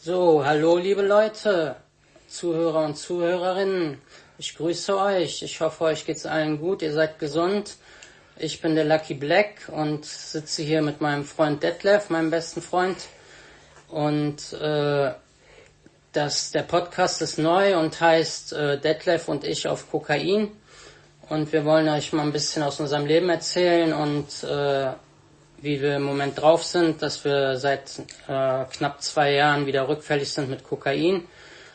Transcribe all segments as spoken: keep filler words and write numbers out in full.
So, hallo liebe Leute, Zuhörer und Zuhörerinnen, ich grüße euch, ich hoffe euch geht's allen gut, ihr seid gesund. Ich bin der Lucky Black und sitze hier mit meinem Freund Detlef, meinem besten Freund. Und äh, das, der Podcast ist neu und heißt äh, Detlef und ich auf Kokain. Und wir wollen euch mal ein bisschen aus unserem Leben erzählen und äh, wie wir im Moment drauf sind, dass wir seit äh, knapp zwei Jahren wieder rückfällig sind mit Kokain.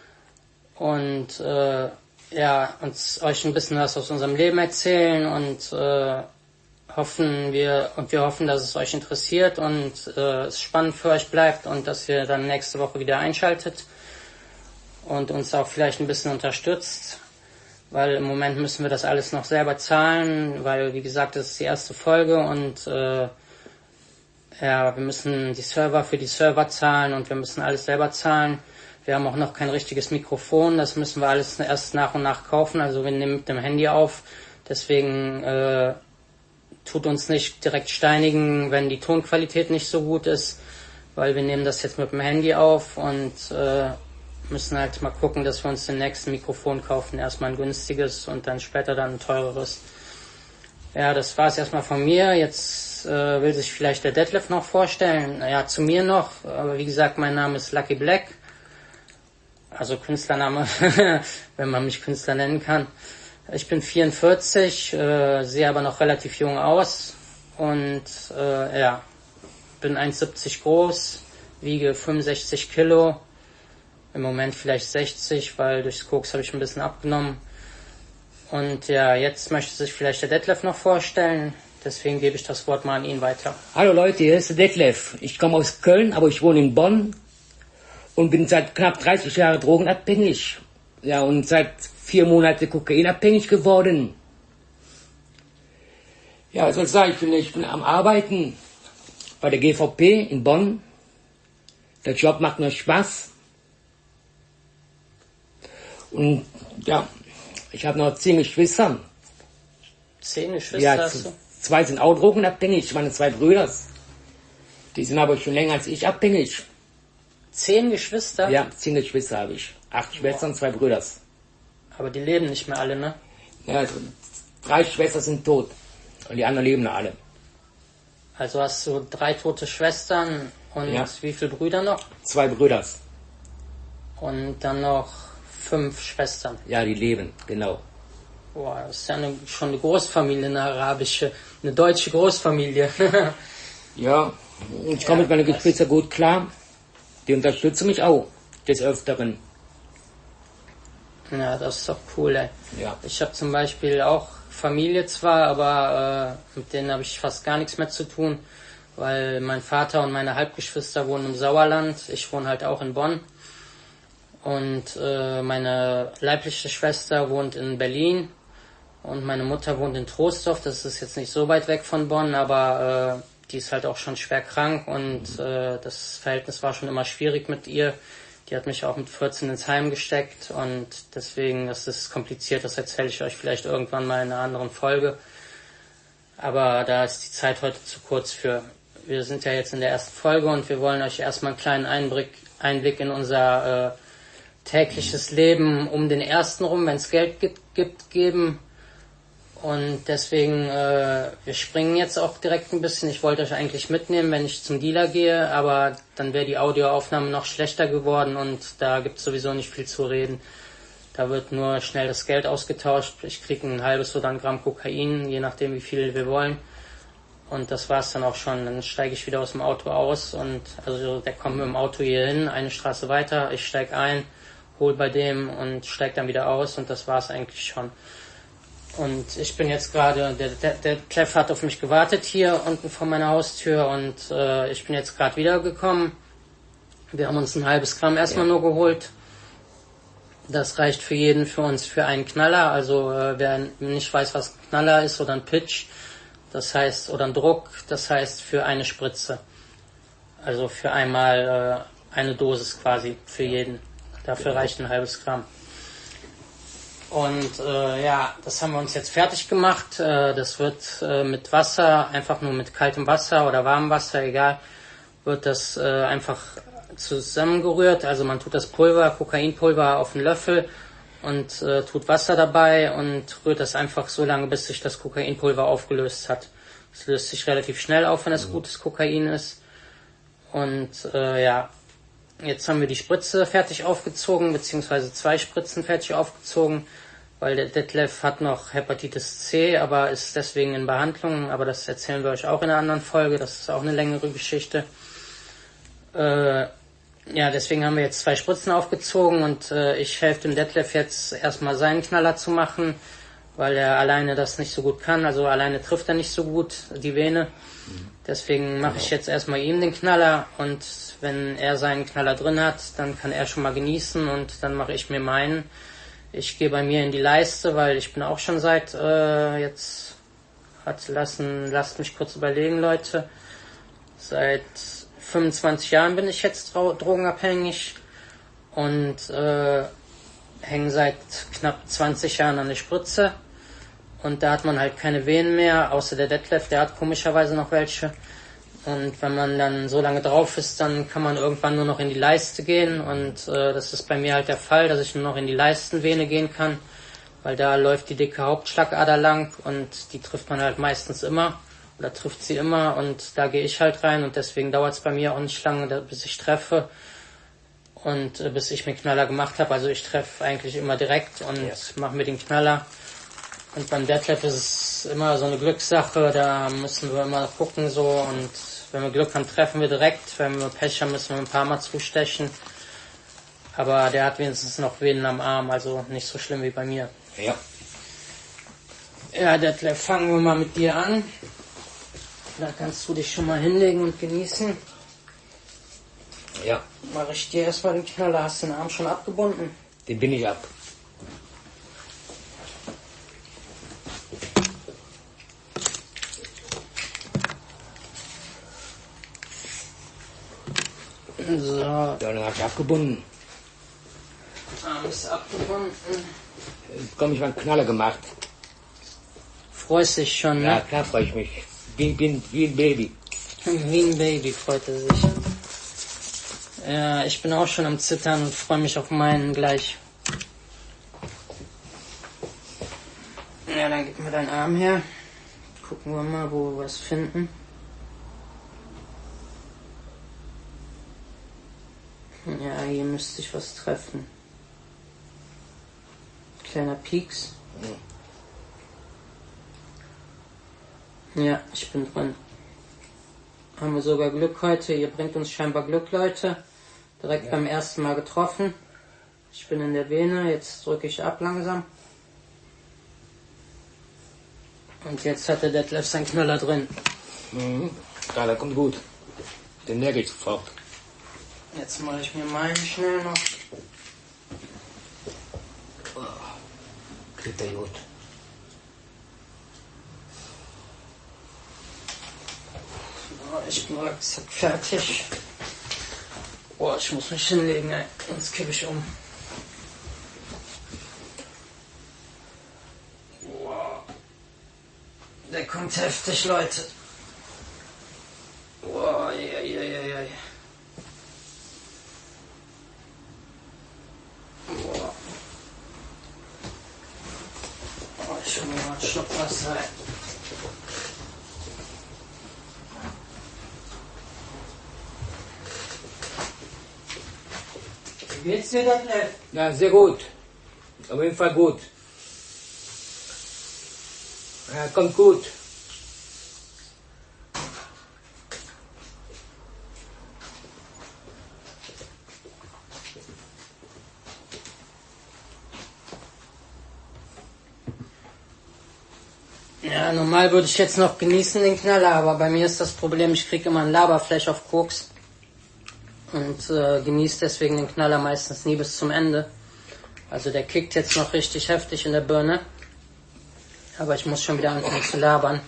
Und äh, ja, uns euch ein bisschen was aus unserem Leben erzählen und äh, hoffen wir und wir hoffen, dass es euch interessiert und äh, es spannend für euch bleibt und dass ihr dann nächste Woche wieder einschaltet und uns auch vielleicht ein bisschen unterstützt, weil im Moment müssen wir das alles noch selber zahlen, weil wie gesagt, das ist die erste Folge und äh, ja, wir müssen die Server für die Server zahlen und wir müssen alles selber zahlen. Wir haben auch noch kein richtiges Mikrofon, das müssen wir alles erst nach und nach kaufen, also wir nehmen mit dem Handy auf, deswegen äh, tut uns nicht direkt steinigen, wenn die Tonqualität nicht so gut ist, weil wir nehmen das jetzt mit dem Handy auf und äh, müssen halt mal gucken, dass wir uns den nächsten Mikrofon kaufen, erstmal ein günstiges und dann später dann ein teureres. Ja, das war es erstmal von mir. Jetzt äh, will sich vielleicht der Detlef noch vorstellen. Ja, zu mir noch. Aber wie gesagt, mein Name ist Lucky Black. Also Künstlername, wenn man mich Künstler nennen kann. Ich bin vierundvierzig, äh, sehe aber noch relativ jung aus. Und äh, ja, bin eins Komma siebzig groß, wiege fünfundsechzig Kilo. Im Moment vielleicht sechzig, weil durchs Koks habe ich ein bisschen abgenommen. Und ja, jetzt möchte sich vielleicht der Detlef noch vorstellen, deswegen gebe ich das Wort mal an ihn weiter. Hallo Leute, hier ist der Detlef. Ich komme aus Köln, aber ich wohne in Bonn und bin seit knapp dreißig Jahren drogenabhängig. Ja, und seit vier Monaten kokainabhängig geworden. Ja, was soll ich sagen, ich bin, ich bin am Arbeiten bei der G V P in Bonn. Der Job macht mir Spaß. Und ja, ich habe noch zehn Geschwister. Zehn Geschwister ja, hast du? Zwei sind auch drogenabhängig, meine zwei Brüder. Die sind aber schon länger als ich abhängig. Zehn Geschwister? Ja, zehn Geschwister habe ich. Acht Schwestern und zwei Brüder. Aber die leben nicht mehr alle, ne? Ja, also drei Schwestern sind tot. Und die anderen leben noch alle. Also hast du drei tote Schwestern und ja. Wie viele Brüder noch? Zwei Brüder. Und dann noch fünf Schwestern. Ja, die leben, genau. Boah, das ist ja eine, schon eine Großfamilie, eine arabische, eine deutsche Großfamilie. Ja, ich komme ja, mit meinen Geschwistern gut klar. Die unterstützen mich auch, des Öfteren. Ja, das ist doch cool, ey. Ja. Ich habe zum Beispiel auch Familie zwar, aber äh, mit denen habe ich fast gar nichts mehr zu tun, weil mein Vater und meine Halbgeschwister wohnen im Sauerland. Ich wohne halt auch in Bonn. Und äh, meine leibliche Schwester wohnt in Berlin und meine Mutter wohnt in Troisdorf. Das ist jetzt nicht so weit weg von Bonn, aber äh, die ist halt auch schon schwer krank und äh, das Verhältnis war schon immer schwierig mit ihr. Die hat mich auch mit vierzehn ins Heim gesteckt und deswegen, das ist kompliziert, das erzähle ich euch vielleicht irgendwann mal in einer anderen Folge. Aber da ist die Zeit heute zu kurz für. Wir sind ja jetzt in der ersten Folge und wir wollen euch erstmal einen kleinen Einblick, Einblick in unser äh, tägliches Leben um den ersten rum, wenn es Geld gibt, gibt, geben. Und deswegen, äh, wir springen jetzt auch direkt ein bisschen. Ich wollte euch eigentlich mitnehmen, wenn ich zum Dealer gehe, aber dann wäre die Audioaufnahme noch schlechter geworden und da gibt es sowieso nicht viel zu reden. Da wird nur schnell das Geld ausgetauscht. Ich kriege ein halbes oder ein Gramm Kokain, je nachdem wie viel wir wollen. Und das war's dann auch schon. Dann steige ich wieder aus dem Auto aus und also der kommt mit dem Auto hier hin, eine Straße weiter, ich steige ein, hol bei dem und steig dann wieder aus und das war's eigentlich schon. Und ich bin jetzt gerade, der, der, der Clef hat auf mich gewartet hier unten vor meiner Haustür und äh, ich bin jetzt gerade wiedergekommen. Wir haben uns ein halbes Gramm erstmal ja. nur geholt. Das reicht für jeden, für uns, für einen Knaller. Also äh, wer nicht weiß, was ein Knaller ist oder ein Pitch, das heißt, oder ein Druck, das heißt für eine Spritze. Also für einmal äh, eine Dosis quasi für jeden. Dafür reicht ein halbes Gramm. Und äh, ja, das haben wir uns jetzt fertig gemacht. Äh, das wird äh, mit Wasser, einfach nur mit kaltem Wasser oder warmem Wasser, egal, wird das äh, einfach zusammengerührt. Also man tut das Pulver, Kokainpulver auf einen Löffel und äh, tut Wasser dabei und rührt das einfach so lange, bis sich das Kokainpulver aufgelöst hat. Es löst sich relativ schnell auf, wenn es gutes Kokain ist. Und äh, ja, jetzt haben wir die Spritze fertig aufgezogen, beziehungsweise zwei Spritzen fertig aufgezogen, weil der Detlef hat noch Hepatitis C, aber ist deswegen in Behandlung. Aber das erzählen wir euch auch in einer anderen Folge. Das ist auch eine längere Geschichte. Äh, ja, deswegen haben wir jetzt zwei Spritzen aufgezogen und äh, ich helfe dem Detlef jetzt erstmal seinen Knaller zu machen, weil er alleine das nicht so gut kann. Also alleine trifft er nicht so gut die Vene. Deswegen mache ich jetzt erstmal ihm den Knaller und wenn er seinen Knaller drin hat, dann kann er schon mal genießen und dann mache ich mir meinen. Ich gehe bei mir in die Leiste, weil ich bin auch schon seit, äh, jetzt hat lassen, lasst mich kurz überlegen, Leute, seit fünfundzwanzig Jahren bin ich jetzt drogenabhängig und äh, hänge seit knapp zwanzig Jahren an der Spritze und da hat man halt keine Venen mehr, außer der Detlef, der hat komischerweise noch welche. Und wenn man dann so lange drauf ist, dann kann man irgendwann nur noch in die Leiste gehen. Und äh, das ist bei mir halt der Fall, dass ich nur noch in die Leistenvene gehen kann, weil da läuft die dicke Hauptschlagader lang und die trifft man halt meistens immer oder trifft sie immer und da gehe ich halt rein und deswegen dauert es bei mir auch nicht lange, bis ich treffe und äh, bis ich mir Knaller gemacht habe. Also ich treffe eigentlich immer direkt und ja. mache mir den Knaller. Und beim Detlef ist es immer so eine Glückssache, da müssen wir immer gucken so und wenn wir Glück haben, treffen wir direkt. Wenn wir Pech haben, müssen wir ein paar Mal zustechen. Aber der hat wenigstens noch Venen am Arm, also nicht so schlimm wie bei mir. Ja. Ja, Detlef, fangen wir mal mit dir an. Da kannst du dich schon mal hinlegen und genießen. Ja. Mache ich dir erstmal den Knaller. Hast du den Arm schon abgebunden? Den bin ich ab. So. Ja, dann habe ich abgebunden. Arm ist abgebunden. Jetzt komm, ich mal einen Knaller gemacht. Freust dich schon, ne? Ja, klar freue ich mich. Bin, bin wie ein Baby. Wie ein Baby freut er sich. Ja, ich bin auch schon am Zittern und freue mich auf meinen gleich. Ja, dann gib mir deinen Arm her. Gucken wir mal, wo wir was finden. Ja, hier müsste ich was treffen. Kleiner Pieks. Ja, ich bin drin. Haben wir sogar Glück heute. Ihr bringt uns scheinbar Glück, Leute. Direkt ja. Beim ersten Mal getroffen. Ich bin in der Vene. Jetzt drücke ich ab langsam. Und jetzt hat der Detlef seinen Knüller drin. Mhm. Ja, der kommt gut. Den merke ich sofort. Jetzt mache ich mir meinen schnell noch. Oh, kriegt er gut. So, ich bin jetzt fertig. Boah, ich muss mich hinlegen, ey. Sonst kippe ich um. Boah. Der kommt heftig, Leute. Boah, ja, ja, ja, ja. Boah. Oh, ich hol mir mal einen Schluck Wasser. Wie geht's dir, Detlef? Ja, sehr gut. Auf jeden Fall gut. Ja, kommt gut. Ja, normal würde ich jetzt noch genießen den Knaller, aber bei mir ist das Problem, ich kriege immer ein Laberflash auf Koks und äh, genieße deswegen den Knaller meistens nie bis zum Ende. Also der kickt jetzt noch richtig heftig in der Birne, aber ich muss schon wieder anfangen zu labern.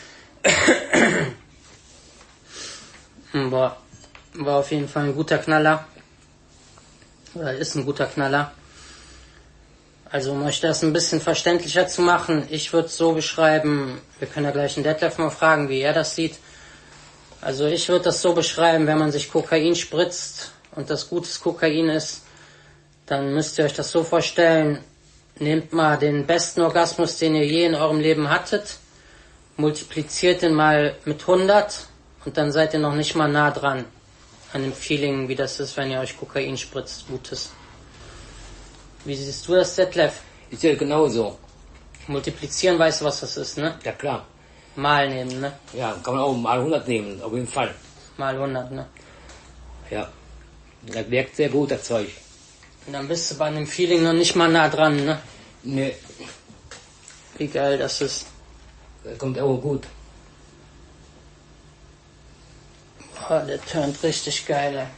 Boah, war auf jeden Fall ein guter Knaller, oder ist ein guter Knaller. Also um euch das ein bisschen verständlicher zu machen, ich würde es so beschreiben, wir können ja gleich den Detlef mal fragen, wie er das sieht. Also ich würde das so beschreiben, wenn man sich Kokain spritzt und das gutes Kokain ist, dann müsst ihr euch das so vorstellen, nehmt mal den besten Orgasmus, den ihr je in eurem Leben hattet, multipliziert den mal mit hundert und dann seid ihr noch nicht mal nah dran an dem Feeling, wie das ist, wenn ihr euch Kokain spritzt, Gutes. Wie siehst du das, Detlef? Ist ja genauso. Multiplizieren, weißt du, was das ist, ne? Ja klar. Mal nehmen, ne? Ja, kann man auch mal hundert nehmen, auf jeden Fall. Mal hundert, ne? Ja. Das wirkt sehr gut, das Zeug. Und dann bist du bei einem Feeling noch nicht mal nah dran, ne? Ne, Wie geil das ist. das kommt auch gut. Boah, der turnt richtig geil, ey.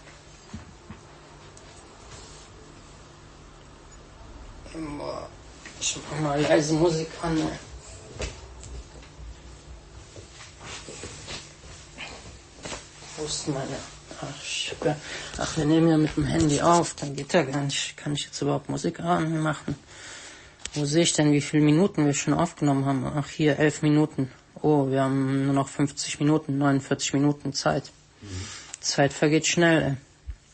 Boah. Ich mach mal leise Musik an, ey. Wo ist meine... Ach, ich hab ja... Ach, wir nehmen ja mit dem Handy auf, dann geht ja gar nicht. Kann ich jetzt überhaupt Musik anmachen? Wo sehe ich denn, wie viele Minuten wir schon aufgenommen haben? Ach, hier, elf Minuten. Oh, wir haben nur noch fünfzig Minuten, neunundvierzig Minuten Zeit. Mhm. Zeit vergeht schnell, ey.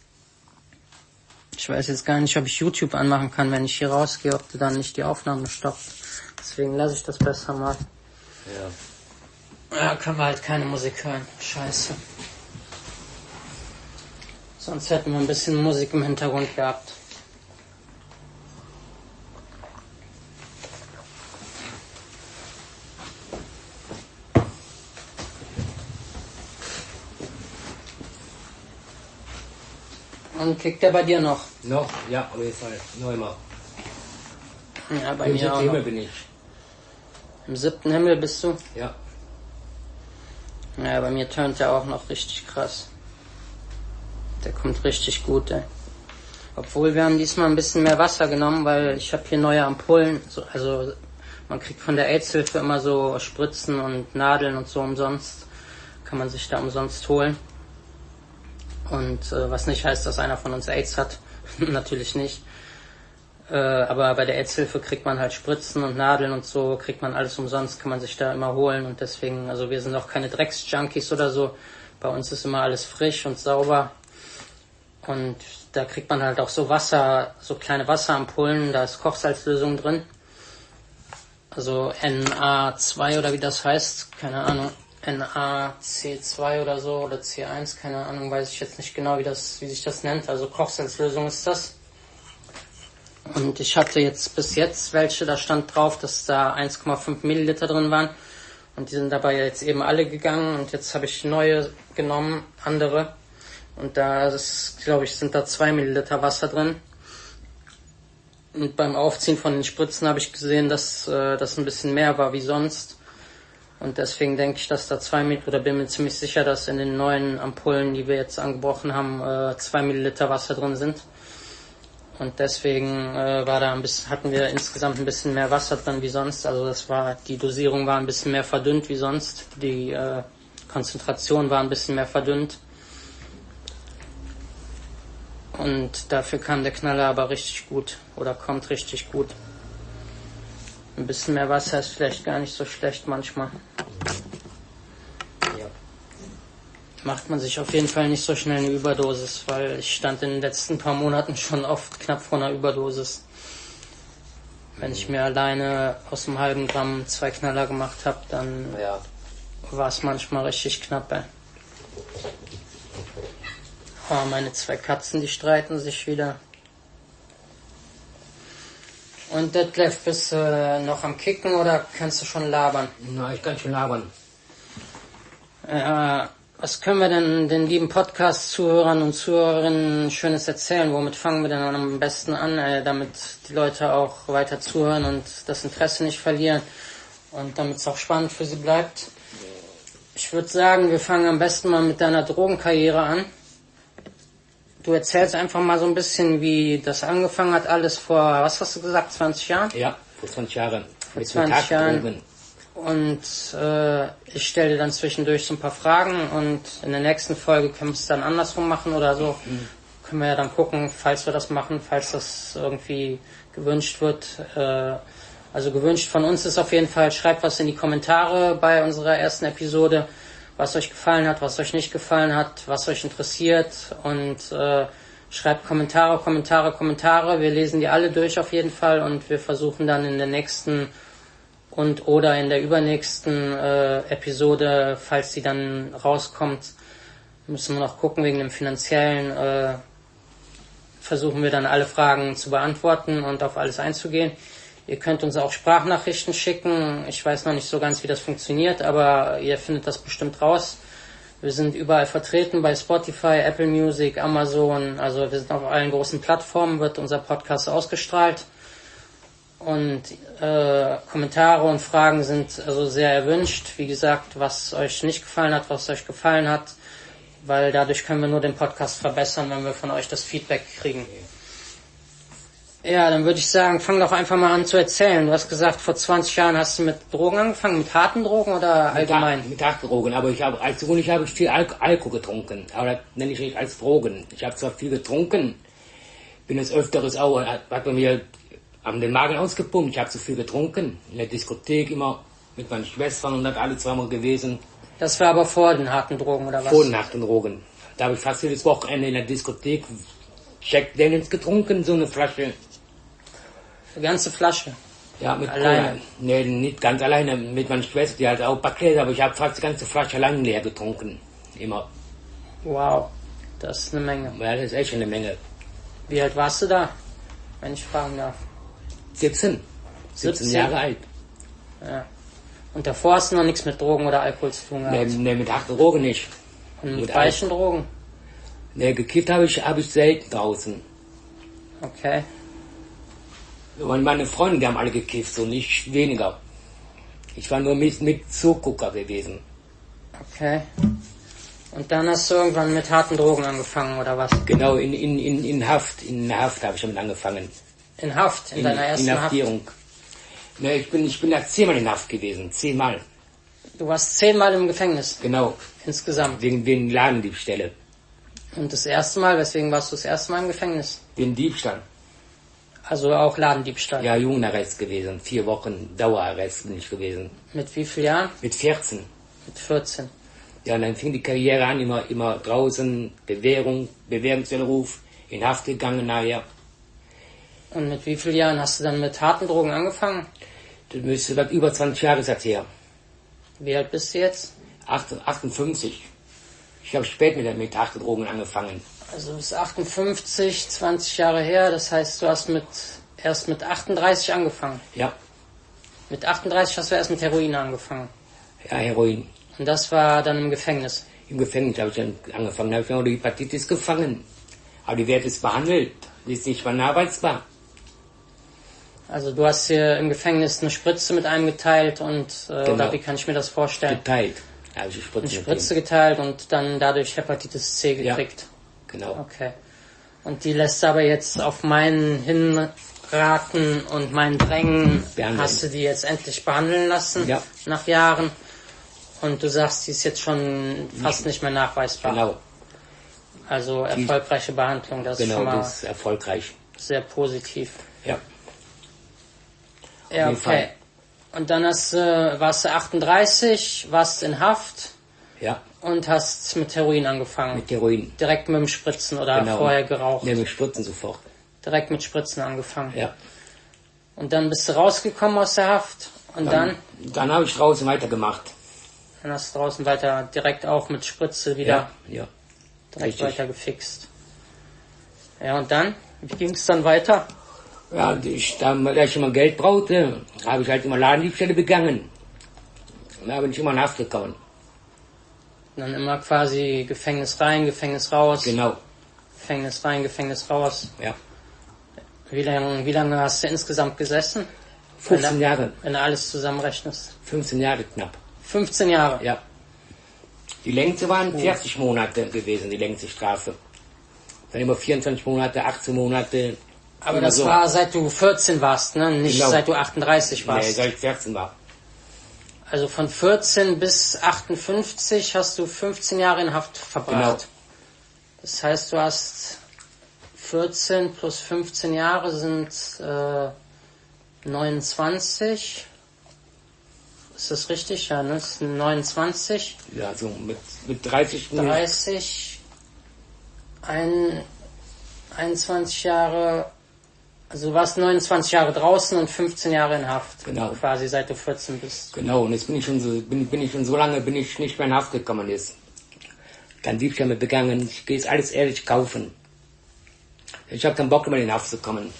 Ich weiß jetzt gar nicht, ob ich YouTube anmachen kann, wenn ich hier rausgehe, ob du dann nicht die Aufnahme stoppt. Deswegen lasse ich das besser mal. Ja. Ja, können wir halt keine Musik hören. Scheiße. Sonst hätten wir ein bisschen Musik im Hintergrund gehabt. Und kickt der bei dir noch? Noch? Ja, auf jeden Fall. Noch immer. Ja, bei Im mir auch siebten Himmel noch. bin ich. Im siebten Himmel bist du? Ja. Ja, bei mir turnt der auch noch richtig krass. Der kommt richtig gut, ey. Obwohl, wir haben diesmal ein bisschen mehr Wasser genommen, weil ich habe hier neue Ampullen. So, also man kriegt von der AIDS-Hilfe immer so Spritzen und Nadeln und so umsonst. Kann man sich da umsonst holen. Und äh, was nicht heißt, dass einer von uns AIDS hat. Natürlich nicht. Äh, aber bei der AIDS-Hilfe kriegt man halt Spritzen und Nadeln und so, kriegt man alles umsonst, kann man sich da immer holen. Und deswegen, also wir sind auch keine Drecks-Junkies oder so. Bei uns ist immer alles frisch und sauber. Und da kriegt man halt auch so Wasser, so kleine Wasserampullen, da ist Kochsalzlösung drin. Also N A zwei oder wie das heißt, keine Ahnung. N A C zwei oder so oder C eins, keine Ahnung, weiß ich jetzt nicht genau, wie das, wie sich das nennt. Also Kochsalzlösung ist das. Und ich hatte jetzt bis jetzt welche, da stand drauf, dass da eins Komma fünf Milliliter drin waren. Und die sind dabei jetzt eben alle gegangen. Und jetzt habe ich neue genommen, andere. Und da ist, glaube ich, sind da zwei Milliliter Wasser drin. Und beim Aufziehen von den Spritzen habe ich gesehen, dass äh, das ein bisschen mehr war wie sonst. Und deswegen denke ich, dass da zwei Milliliter, oder bin mir ziemlich sicher, dass in den neuen Ampullen, die wir jetzt angebrochen haben, äh, zwei Milliliter Wasser drin sind. Und deswegen äh, war da ein bisschen, hatten wir insgesamt ein bisschen mehr Wasser drin wie sonst. Also das war, die Dosierung war ein bisschen mehr verdünnt wie sonst. Die äh, Konzentration war ein bisschen mehr verdünnt. Und dafür kam der Knaller aber richtig gut. Oder kommt richtig gut. Ein bisschen mehr Wasser ist vielleicht gar nicht so schlecht manchmal. Ja. Macht man sich auf jeden Fall nicht so schnell eine Überdosis, weil ich stand in den letzten paar Monaten schon oft knapp vor einer Überdosis. Wenn ich mir alleine aus einem halben Gramm zwei Knaller gemacht habe, dann Ja. war es manchmal richtig knapp. Ey. Oh, meine zwei Katzen, die streiten sich wieder. Und Detlef, bist du äh, noch am Kicken oder kannst du schon labern? Na, ich kann schon labern. Äh, was können wir denn den lieben Podcast-Zuhörern und Zuhörerinnen Schönes erzählen? Womit fangen wir denn am besten an, äh, damit die Leute auch weiter zuhören und das Interesse nicht verlieren und damit es auch spannend für sie bleibt? Ich würde sagen, wir fangen am besten mal mit deiner Drogenkarriere an. Du erzählst einfach mal so ein bisschen, wie das angefangen hat, alles vor, was hast du gesagt, zwanzig Jahren? Ja, vor zwanzig Jahren. Vor Mit zwanzig Jahren. Drogen. Und äh, ich stelle dir dann zwischendurch so ein paar Fragen und in der nächsten Folge können wir es dann andersrum machen oder so. Mhm. Können wir ja dann gucken, falls wir das machen, falls das irgendwie gewünscht wird. Äh, also gewünscht von uns ist auf jeden Fall, schreibt was in die Kommentare bei unserer ersten Episode, was euch gefallen hat, was euch nicht gefallen hat, was euch interessiert und äh, Schreibt Kommentare, Kommentare, Kommentare. Wir lesen die alle durch auf jeden Fall und wir versuchen dann in der nächsten und oder in der übernächsten äh, Episode, falls die dann rauskommt, müssen wir noch gucken wegen dem finanziellen, äh, versuchen wir dann alle Fragen zu beantworten und auf alles einzugehen. Ihr könnt uns auch Sprachnachrichten schicken. Ich weiß noch nicht so ganz, wie das funktioniert, aber ihr findet das bestimmt raus. Wir sind überall vertreten bei Spotify, Apple Music, Amazon. Also wir sind auf allen großen Plattformen, wird unser Podcast ausgestrahlt. Und äh, Kommentare und Fragen sind also sehr erwünscht. Wie gesagt, was euch nicht gefallen hat, was euch gefallen hat, weil dadurch können wir nur den Podcast verbessern, wenn wir von euch das Feedback kriegen. Ja, dann würde ich sagen, fang doch einfach mal an zu erzählen. Du hast gesagt, vor zwanzig Jahren hast du mit Drogen angefangen, mit harten Drogen oder allgemein? Mit, mit harten Drogen, aber ich habe als Jugendlicher habe ich viel Al Alkohol getrunken, aber das nenne ich nicht als Drogen. Ich habe zwar viel getrunken, bin es öfteres auch, hat, hat bei mir haben den Magen ausgepumpt, ich habe zu viel getrunken, in der Diskothek immer mit meinen Schwestern und das alle zweimal gewesen. Das war aber vor den harten Drogen oder was? Vor den harten Drogen. Da habe ich fast jedes Wochenende in der Diskothek Jack Daniels getrunken, so eine Flasche. Eine ganze Flasche? Ja, mit alleine? Cola. Nee, nicht ganz alleine, mit meiner Schwester, die hat auch ein paar Gläser, aber ich habe fast die ganze Flasche allein leer getrunken. Immer. Wow, das ist eine Menge. Ja, das ist echt eine Menge. Wie alt warst du da, wenn ich fragen darf? siebzehn. siebzehn Jahre alt. Ja. Und davor hast du noch nichts mit Drogen oder Alkohol zu tun gehabt? Nee, nee, mit harten Drogen nicht. Und mit, mit weichen Drogen? Nee, gekifft habe ich, hab ich selten draußen. Okay. Und meine Freunde, die haben alle gekifft, so nicht weniger. Ich war nur mit, mit Zugucker gewesen. Okay. Und dann hast du irgendwann mit harten Drogen angefangen, oder was? Genau, in, in, in, in Haft. In Haft habe ich damit angefangen. In Haft? In, in deiner ersten Inhaftierung. Haft? Ne, ich bin, ich bin da zehnmal in Haft gewesen. Zehnmal. Du warst zehnmal im Gefängnis? Genau. Insgesamt? Wegen, wegen Ladendiebstähle. Und das erste Mal, weswegen warst du das erste Mal im Gefängnis? Wegen Diebstahl. Also auch Ladendiebstahl? Ja, Jugendarrest gewesen. Vier Wochen Dauerarrest bin ich gewesen. Mit wie vielen Jahren? Mit vierzehn. Mit vierzehn. Ja, und dann fing die Karriere an, immer, immer draußen, Bewährung, Bewährungswiderruf, in Haft gegangen nachher. Und mit wie vielen Jahren hast du dann mit harten Drogen angefangen? Das müsste das über zwanzig Jahre ist das her. Wie alt bist du jetzt? achtundfünfzig. Ich habe spät mit, mit harten Drogen angefangen. Also du bist achtundfünfzig, zwanzig Jahre her, das heißt, du hast mit erst mit achtunddreißig angefangen. Ja. Mit achtunddreißig hast du erst mit Heroin angefangen. Ja, Heroin. Und das war dann im Gefängnis? Im Gefängnis habe ich dann angefangen. Da habe ich auch die Hepatitis gefangen. Aber die wird jetzt behandelt. Die ist nicht mehr arbeitsbar. Also du hast hier im Gefängnis eine Spritze mit einem geteilt und äh, Genau. oder wie kann ich mir das vorstellen? Geteilt. Da habe ich die Spritze, Eine Spritze geteilt und dann dadurch Hepatitis C gekriegt. Ja, genau. Okay. Und die lässt aber jetzt auf meinen Hinraten und meinen Drängen, Behandeln. hast du die jetzt endlich behandeln lassen, Ja. nach Jahren. Und du sagst, die ist jetzt schon fast nicht mehr nachweisbar. Genau. Also erfolgreiche Behandlung, das Genau, ist schon mal das ist erfolgreich. sehr positiv. Ja. Ja, jeden okay. Fall. Und dann hast, äh, warst du achtunddreißig, warst in Haft Ja, und hast mit Heroin angefangen. mit Heroin. Direkt mit dem Spritzen oder Genau. vorher geraucht? Ne, mit Spritzen sofort. Direkt mit Spritzen angefangen. Ja. Und dann bist du rausgekommen aus der Haft und dann, Dann, dann habe ich draußen weitergemacht. dann hast du draußen weiter direkt auch mit Spritze wieder Ja, ja. direkt richtig. weiter gefixt. Ja, und dann? Wie ging es dann weiter? Ja, und ich, da, da ich immer Geld brauchte, habe ich halt immer Ladendiebstähle begangen. Und da bin ich immer in Haft gekommen. Dann immer quasi Gefängnis rein, Gefängnis raus, Genau, Gefängnis rein, Gefängnis raus. ja. Wie lange, wie lange hast du insgesamt gesessen? fünfzehn Wenn, Jahre. wenn du alles zusammenrechnest. fünfzehn Jahre knapp. fünfzehn Jahre? Ja. Die längste waren vierzig Monate gewesen, die längste Strafe. Dann immer vierundzwanzig Monate, achtzehn Monate. Aber immer das so. war seit du vierzehn warst, ne? Nicht Genau. seit du achtunddreißig Nee, warst. seit ich vierzehn war. Also von vierzehn bis achtundfünfzig hast du fünfzehn Jahre in Haft verbracht. Genau. Das heißt, du hast vierzehn plus fünfzehn Jahre sind äh, neunundzwanzig. Ist das richtig? Ja, ne? Das sind neunundzwanzig, Ja, so mit, mit dreißig. dreißig, ein, einundzwanzig Jahre, also du warst neunundzwanzig Jahre draußen und fünfzehn Jahre in Haft. Genau. Quasi seit du vierzehn bist. Genau, und jetzt bin ich schon so, bin, bin ich schon so lange, bin ich nicht mehr in Haft gekommen jetzt. Kein Diebstahl mehr begangen, ich gehe jetzt alles ehrlich kaufen. Ich habe keinen Bock mehr in den Haft zu kommen.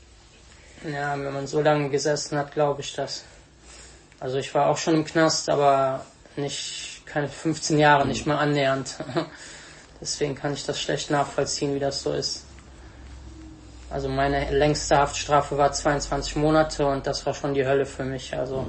Ja, wenn man so lange gesessen hat, glaube ich das. Also ich war auch schon im Knast, aber nicht, keine fünfzehn Jahre, nicht mal annähernd. Deswegen kann ich das schlecht nachvollziehen, wie das so ist. Also meine längste Haftstrafe war zweiundzwanzig Monate und das war schon die Hölle für mich. Also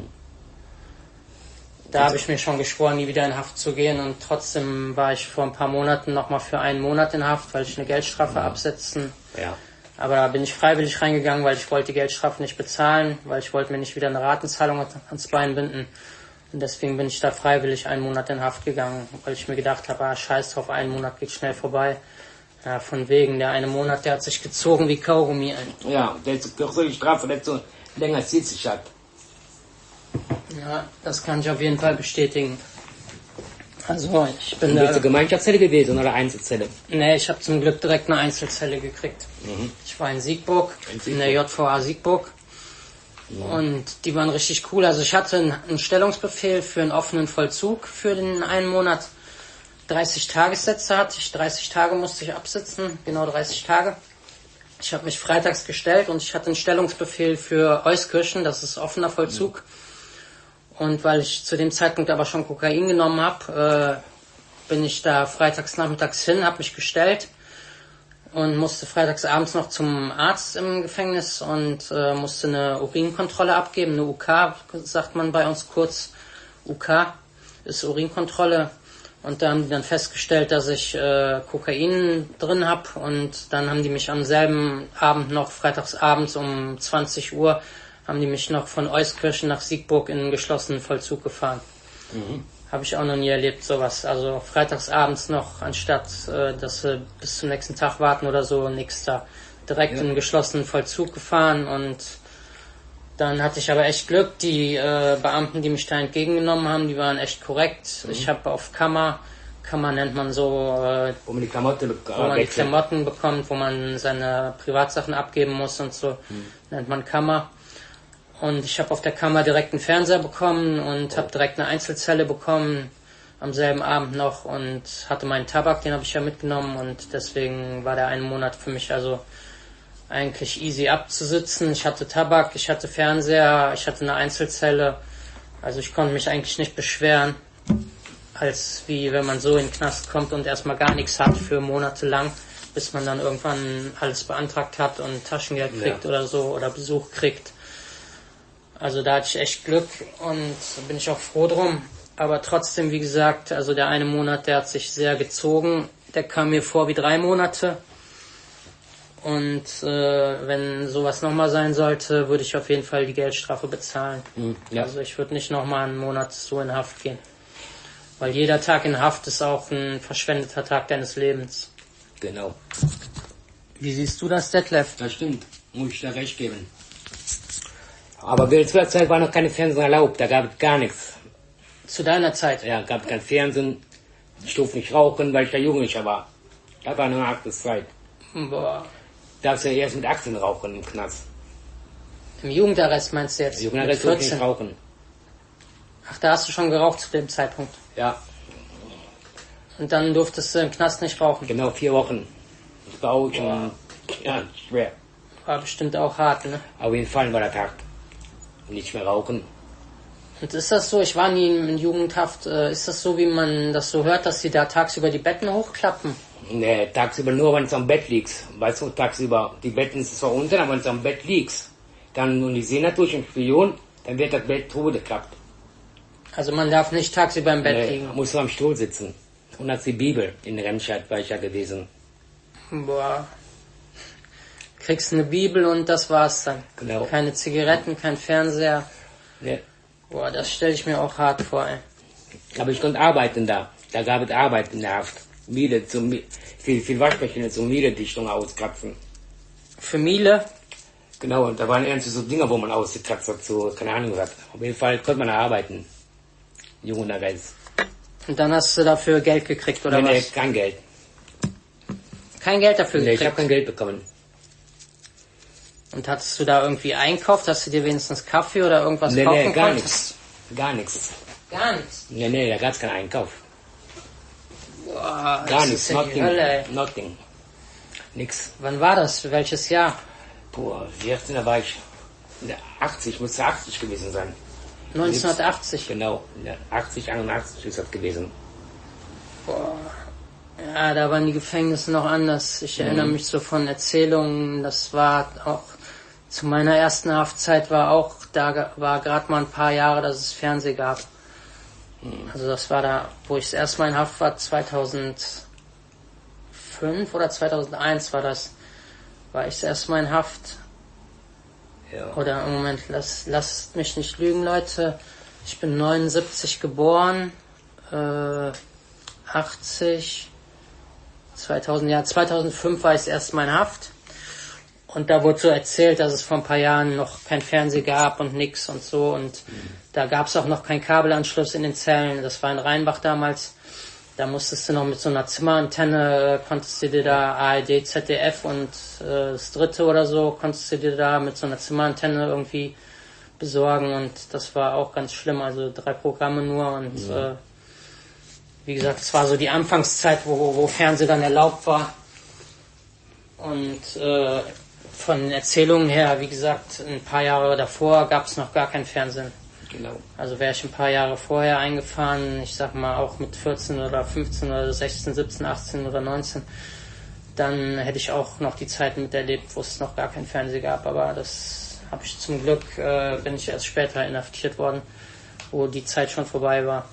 da habe ich mir schon geschworen, nie wieder in Haft zu gehen, und trotzdem war ich vor ein paar Monaten nochmal für einen Monat in Haft, weil ich eine Geldstrafe Ja. absetzen. Ja. Aber da bin ich freiwillig reingegangen, weil ich wollte die Geldstrafe nicht bezahlen, weil ich wollte mir nicht wieder eine Ratenzahlung ans Bein binden. Und deswegen bin ich da freiwillig einen Monat in Haft gegangen, weil ich mir gedacht habe, ah, scheiß drauf, einen Monat geht schnell vorbei. Ja, von wegen, der eine Monat, der hat sich gezogen wie Kaugummi ein. Ja, der ist doch so die Strafe, der so länger zieht sich hat. Ja, das kann ich auf jeden Fall bestätigen. Also, ich bin Und da... bist du Gemeinschaftszelle gewesen oder Einzelzelle? Nee, ich habe zum Glück direkt eine Einzelzelle gekriegt. Mhm. Ich war in Siegburg, In in der J V A Siegburg. Ja. Und die waren richtig cool. Also ich hatte einen, einen Stellungsbefehl für einen offenen Vollzug für den einen Monat. dreißig Tagessätze hatte ich, dreißig Tage musste ich absitzen, genau dreißig Tage. Ich habe mich freitags gestellt und ich hatte einen Stellungsbefehl für Euskirchen, das ist offener Vollzug. Und weil ich zu dem Zeitpunkt aber schon Kokain genommen habe, äh, bin ich da freitags nachmittags hin, habe mich gestellt und musste freitags abends noch zum Arzt im Gefängnis und äh, musste eine Urinkontrolle abgeben, eine U K, sagt man bei uns kurz. U K ist Urinkontrolle. Und da haben die dann festgestellt, dass ich äh, Kokain drin habe, und dann haben die mich am selben Abend noch, freitags abends um zwanzig Uhr, haben die mich noch von Euskirchen nach Siegburg in einen geschlossenen Vollzug gefahren. Mhm. Habe ich auch noch nie erlebt, sowas. Also freitags abends noch, anstatt äh, dass sie bis zum nächsten Tag warten oder so, nix da. Direkt Ja. in einen geschlossenen Vollzug gefahren, und dann hatte ich aber echt Glück. Die äh, Beamten, die mich da entgegengenommen haben, die waren echt korrekt. Mhm. Ich habe auf Kammer, Kammer nennt man so, äh, Wo man die Klamotten be- wo man die wechselt. Klamotten bekommt, wo man seine Privatsachen abgeben muss und so, Mhm. nennt man Kammer. Und ich habe auf der Kammer direkt einen Fernseher bekommen und habe direkt eine Einzelzelle bekommen am selben Abend noch und hatte meinen Tabak, den habe ich ja mitgenommen, und deswegen war der einen Monat für mich also eigentlich easy abzusitzen. Ich hatte Tabak, ich hatte Fernseher, ich hatte eine Einzelzelle, also ich konnte mich eigentlich nicht beschweren, als wie wenn man so in den Knast kommt und erstmal gar nichts hat für Monate lang, bis man dann irgendwann alles beantragt hat und Taschengeld kriegt, ja, oder so, oder Besuch kriegt. Also da hatte ich echt Glück und bin ich auch froh drum. Aber trotzdem, wie gesagt, also der eine Monat, der hat sich sehr gezogen. Der kam mir vor wie drei Monate. Und äh, wenn sowas nochmal sein sollte, würde ich auf jeden Fall die Geldstrafe bezahlen. Mhm, ja. Also ich würde nicht nochmal einen Monat so in Haft gehen. Weil jeder Tag in Haft ist auch ein verschwendeter Tag deines Lebens. Genau. Wie siehst du das, Detlef? Das stimmt. Muss ich da recht geben. Aber während der Zeit war noch keine Fernsehen erlaubt. Da gab es gar nichts. Zu deiner Zeit? Ja, gab kein Fernsehen. Ich durfte nicht rauchen, weil ich da Jugendlicher war. Das war eine harte Zeit. Boah. Darfst ja erst mit achtzehn rauchen im Knast. Im Jugendarrest meinst du jetzt? Jugendarrest Mit durfte ich nicht rauchen. Ach, da hast du schon geraucht zu dem Zeitpunkt. Ja, Und dann durftest du im Knast nicht rauchen. genau vier Wochen. Das war auch schon, ja, schwer. War bestimmt auch hart, ne? Auf jeden Fall war der Tag. Nicht mehr rauchen. Und ist das so, ich war nie in Jugendhaft, äh, ist das so, wie man das so hört, dass sie da tagsüber die Betten hochklappen? Nee, tagsüber nur, wenn du am Bett liegst. Weißt du, tagsüber, die Betten sind zwar unten, aber wenn du am Bett liegst, dann, und die sehen natürlich einen Spion, dann wird das Bett hochgeklappt. Also man darf nicht tagsüber im Bett Nee, liegen. musst du am Stuhl sitzen. Und hast die Bibel in Remscheid, war ich ja gewesen. Boah. Kriegst eine Bibel und das war's dann. Genau. Keine Zigaretten, kein Fernseher. Nee. Boah, das stelle ich mir auch hart vor, ey. Aber ich konnte arbeiten da. Da gab es Arbeit in der Haft. Miele zum, viel, viel Waschmaschine zum Mieledichtung auskratzen. Für Miele? Genau, und da waren irgendwie so Dinger, wo man ausgekratzt hat, so, keine Ahnung was. Auf jeden Fall konnte man da arbeiten. Jugendarrest. Und dann hast du dafür Geld gekriegt, oder Nee, nee, was? kein Geld. kein Geld dafür Nee, gekriegt? ich habe kein Geld bekommen. Und hattest du da irgendwie einkauft? Hast du dir wenigstens Kaffee oder irgendwas Nee, kaufen nee, gar konntest? nichts. Gar nichts. Gar nichts? Nee, nee, da gab's keinen Einkauf. Boah, Gar das nichts, ist ja die nothing. Hölle, ey. Nothing. Nix. Wann war das? Welches Jahr? Boah, wie alt da war ich? In der achtzig, müsste achtzig gewesen sein. neunzehnhundertachtzig. Genau, in der achtzig, einundachtzig ist das gewesen. Boah. Ja, da waren die Gefängnisse noch anders. Ich erinnere mich so von Erzählungen, das war auch zu meiner ersten Haftzeit war auch, da ga- war gerade mal ein paar Jahre, dass es Fernsehen gab. Also das war da, wo ich das erste Mal in Haft war, zweitausendfünf oder zweitausendeins war das, war ich das erste Mal in Haft. Ja. Oder im Moment, lasst, lasst mich nicht lügen, Leute. Ich bin neunundsiebzig geboren, äh, achtzig, zweitausend, ja, zweitausendfünf war ich das erste Mal in Haft. Und da wurde so erzählt, dass es vor ein paar Jahren noch kein Fernsehen gab und nix und so. Und mhm. da gab es auch noch keinen Kabelanschluss in den Zellen. Das war in Rheinbach damals. Da musstest du noch mit so einer Zimmerantenne, konntest du dir da A R D, Z D F und äh, das dritte oder so, konntest du dir da mit so einer Zimmerantenne irgendwie besorgen. Und das war auch ganz schlimm. Also drei Programme nur. Und ja. äh, wie gesagt, es war so die Anfangszeit, wo, wo Fernsehen dann erlaubt war. Und äh, von Erzählungen her, wie gesagt, ein paar Jahre davor gab es noch gar kein Fernsehen. Genau. Also wäre ich ein paar Jahre vorher eingefahren, ich sag mal auch mit vierzehn oder fünfzehn oder sechzehn, siebzehn, achtzehn oder neunzehn, dann hätte ich auch noch die Zeit miterlebt, wo es noch gar kein Fernsehen gab. Aber das habe ich zum Glück, äh, bin ich erst später inhaftiert worden, wo die Zeit schon vorbei war.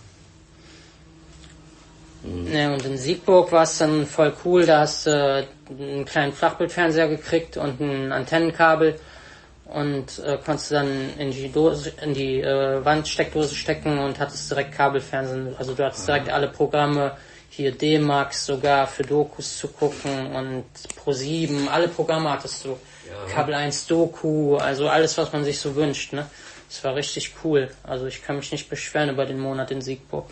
Mhm. Ja, und in Siegburg war es dann voll cool, da hast du äh, einen kleinen Flachbildfernseher gekriegt und ein Antennenkabel und äh, konntest du dann in die Dose, in die äh, Wandsteckdose stecken und hattest direkt Kabelfernsehen. Also du hattest direkt alle Programme, hier D-Max sogar für Dokus zu gucken und Pro sieben, alle Programme hattest du. Ja. Kabel eins Doku, also alles, was man sich so wünscht, ne? Das war richtig cool. Also ich kann mich nicht beschweren über den Monat in Siegburg.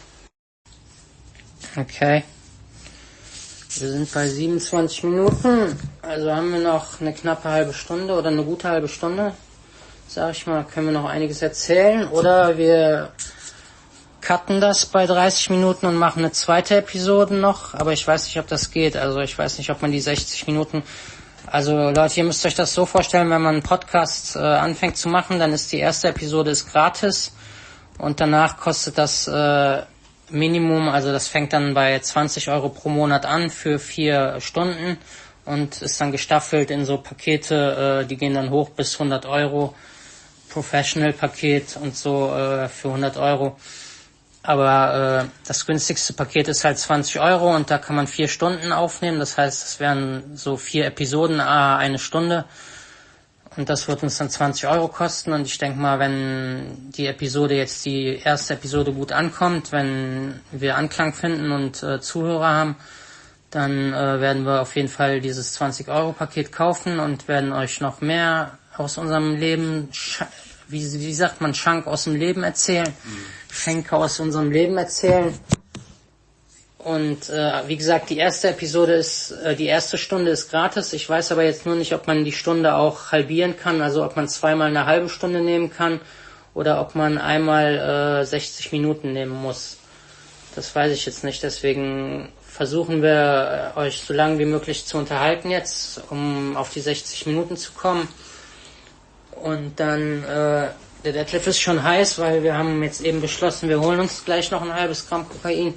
Okay. Wir sind bei siebenundzwanzig Minuten. Also haben wir noch eine knappe halbe Stunde oder eine gute halbe Stunde. Sag ich mal, können wir noch einiges erzählen. Oder wir cutten das bei dreißig Minuten und machen eine zweite Episode noch. Aber ich weiß nicht, ob das geht. Also ich weiß nicht, ob man die sechzig Minuten... Also Leute, ihr müsst euch das so vorstellen, wenn man einen Podcast äh, anfängt zu machen, dann ist die erste Episode ist gratis. Und danach kostet das... Äh, Minimum, also das fängt dann bei zwanzig Euro pro Monat an für vier Stunden und ist dann gestaffelt in so Pakete, äh, die gehen dann hoch bis hundert Euro, Professional-Paket und so äh, für hundert Euro. Aber äh, das günstigste Paket ist halt zwanzig Euro und da kann man vier Stunden aufnehmen, das heißt, es wären so vier Episoden, ah, eine Stunde. Und das wird uns dann zwanzig Euro kosten. Und ich denke mal, wenn die Episode jetzt, die erste Episode gut ankommt, wenn wir Anklang finden und äh, Zuhörer haben, dann äh, werden wir auf jeden Fall dieses zwanzig Euro Paket kaufen und werden euch noch mehr aus unserem Leben, wie, wie sagt man, Schank aus dem Leben erzählen, mhm. Schenke aus unserem Leben erzählen. Und äh, wie gesagt, die erste Episode ist, äh, die erste Stunde ist gratis. Ich weiß aber jetzt nur nicht, ob man die Stunde auch halbieren kann, also ob man zweimal eine halbe Stunde nehmen kann oder ob man einmal äh, sechzig Minuten nehmen muss. Das weiß ich jetzt nicht. Deswegen versuchen wir, äh, euch so lange wie möglich zu unterhalten jetzt, um auf die sechzig Minuten zu kommen. Und dann, äh, der Detlef ist schon heiß, weil wir haben jetzt eben beschlossen, wir holen uns gleich noch ein halbes Gramm Kokain.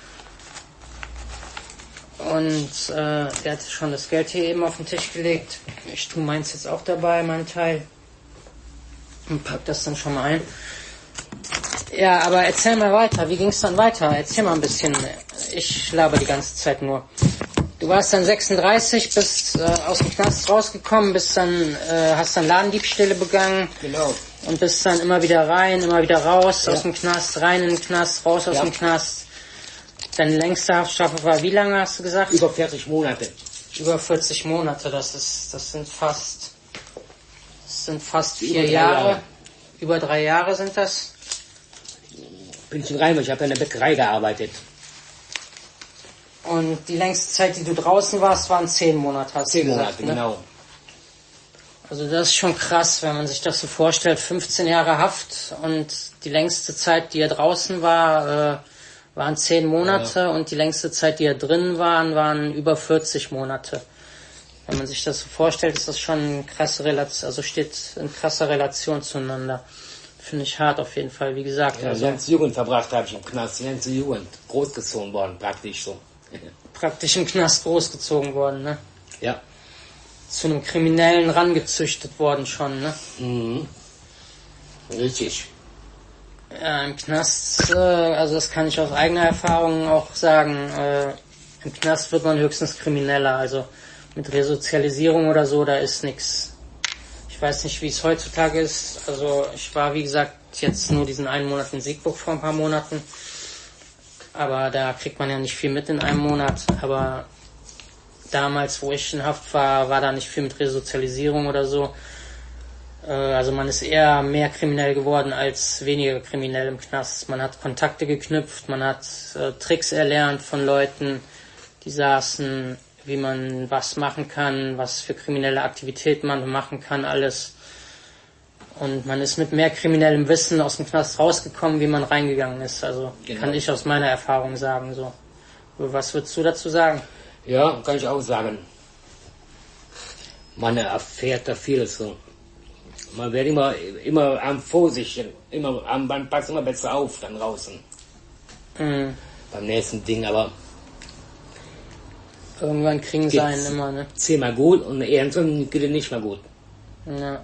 Und äh, der hat schon das Geld hier eben auf den Tisch gelegt. Ich tue meins jetzt auch dabei, mein Teil. Und pack das dann schon mal ein. Ja, aber erzähl mal weiter. Wie ging's dann weiter? Erzähl mal ein bisschen. Ich laber die ganze Zeit nur. Du warst dann sechsunddreißig, bist äh, aus dem Knast rausgekommen, bist dann, äh, hast dann Ladendiebstähle begangen. Genau. Und bist dann immer wieder rein, immer wieder raus ja. aus dem Knast, rein in den Knast, raus aus ja. dem Knast. Deine längste Haftstrafe war wie lange, hast du gesagt? Über vierzig Monate. Über vierzig Monate, das ist, das sind fast, das sind fast vier Über Jahre. Jahre. Über drei Jahre sind das. Bin schon rein, ich habe in der Bäckerei gearbeitet. Und die längste Zeit, die du draußen warst, waren zehn Monate, hast Zehn du gesagt, Monate, ne? genau. Also das ist schon krass, wenn man sich das so vorstellt, fünfzehn Jahre Haft und die längste Zeit, die er draußen war, äh, waren zehn Monate ja. Und die längste Zeit, die er drin war, waren über vierzig Monate. Wenn man sich das so vorstellt, ist das schon eine krasse Relation, also steht in krasser Relation zueinander. Finde ich hart auf jeden Fall, wie gesagt. Ja, also, die ganze Jugend verbracht habe ich im Knast, die ganze Jugend großgezogen worden, praktisch so. Praktisch im Knast großgezogen worden, ne? Ja. Zu einem Kriminellen rangezüchtet worden schon, ne? Mhm. Richtig. Ja, im Knast, äh, also das kann ich aus eigener Erfahrung auch sagen, äh, im Knast wird man höchstens Krimineller, also mit Resozialisierung oder so, da ist nichts. Ich weiß nicht, wie es heutzutage ist, also ich war, wie gesagt, jetzt nur diesen einen Monat in Siegburg vor ein paar Monaten, aber da kriegt man ja nicht viel mit in einem Monat, aber damals, wo ich in Haft war, war da nicht viel mit Resozialisierung oder so. Also man ist eher mehr kriminell geworden als weniger kriminell im Knast. Man hat Kontakte geknüpft, man hat äh, Tricks erlernt von Leuten, die saßen, wie man was machen kann, was für kriminelle Aktivitäten man machen kann, alles. Und man ist mit mehr kriminellem Wissen aus dem Knast rausgekommen, wie man reingegangen ist. Also genau. Kann ich aus meiner Erfahrung sagen. So. Was würdest du dazu sagen? Ja, kann ich auch sagen. Man erfährt da vieles so. Man wird immer, immer am Vorsichtigen, immer am, man passt immer besser auf dann draußen. Mhm. Beim nächsten Ding, aber irgendwann kriegen sie einen immer, ne? Zehnmal gut und irgendwann geht es nicht mehr gut. Ja.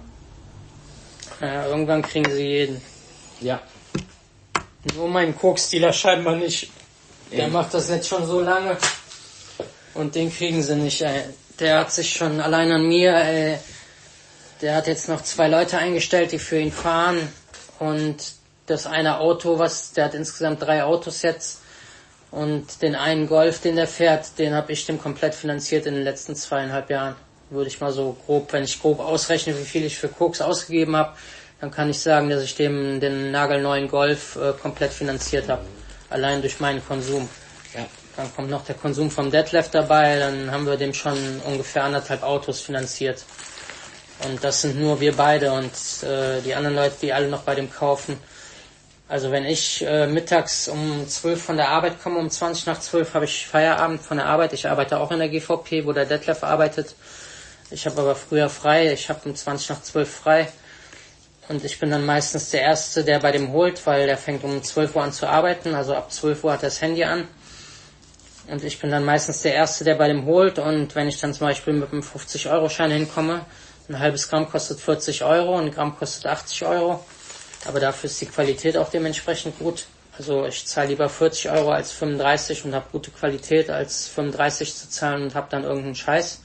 Ja, irgendwann kriegen sie jeden. Ja. Nur mein Koksdealer scheinbar nicht. Der ja. macht das jetzt schon so lange. Und den kriegen sie nicht, ey. Der hat sich schon allein an mir, ey, der hat jetzt noch zwei Leute eingestellt, die für ihn fahren. Und das eine Auto, was, der hat insgesamt drei Autos jetzt. Und den einen Golf, den der fährt, den habe ich dem komplett finanziert in den letzten zweieinhalb Jahren. Würde ich mal so grob, wenn ich grob ausrechne, wie viel ich für Koks ausgegeben habe, dann kann ich sagen, dass ich dem den nagelneuen Golf äh, komplett finanziert habe. Allein durch meinen Konsum. Ja. Dann kommt noch der Konsum vom Detlef dabei, dann haben wir dem schon ungefähr anderthalb Autos finanziert. Und das sind nur wir beide und äh, die anderen Leute, die alle noch bei dem kaufen. Also wenn ich äh, mittags um zwölf von der Arbeit komme, um zwanzig nach zwölf habe ich Feierabend von der Arbeit. Ich arbeite auch in der G V P, wo der Detlef arbeitet. Ich habe aber früher frei, ich habe um zwanzig nach zwölf frei. Und ich bin dann meistens der Erste, der bei dem holt, weil der fängt um zwölf Uhr an zu arbeiten. Also ab zwölf Uhr hat er das Handy an. Und ich bin dann meistens der Erste, der bei dem holt. Und wenn ich dann zum Beispiel mit einem fünfzig-Euro-Schein hinkomme, ein halbes Gramm kostet vierzig Euro, ein Gramm kostet achtzig Euro. Aber dafür ist die Qualität auch dementsprechend gut. Also ich zahle lieber vierzig Euro als fünfunddreißig und habe gute Qualität, als fünfunddreißig zu zahlen und habe dann irgendeinen Scheiß.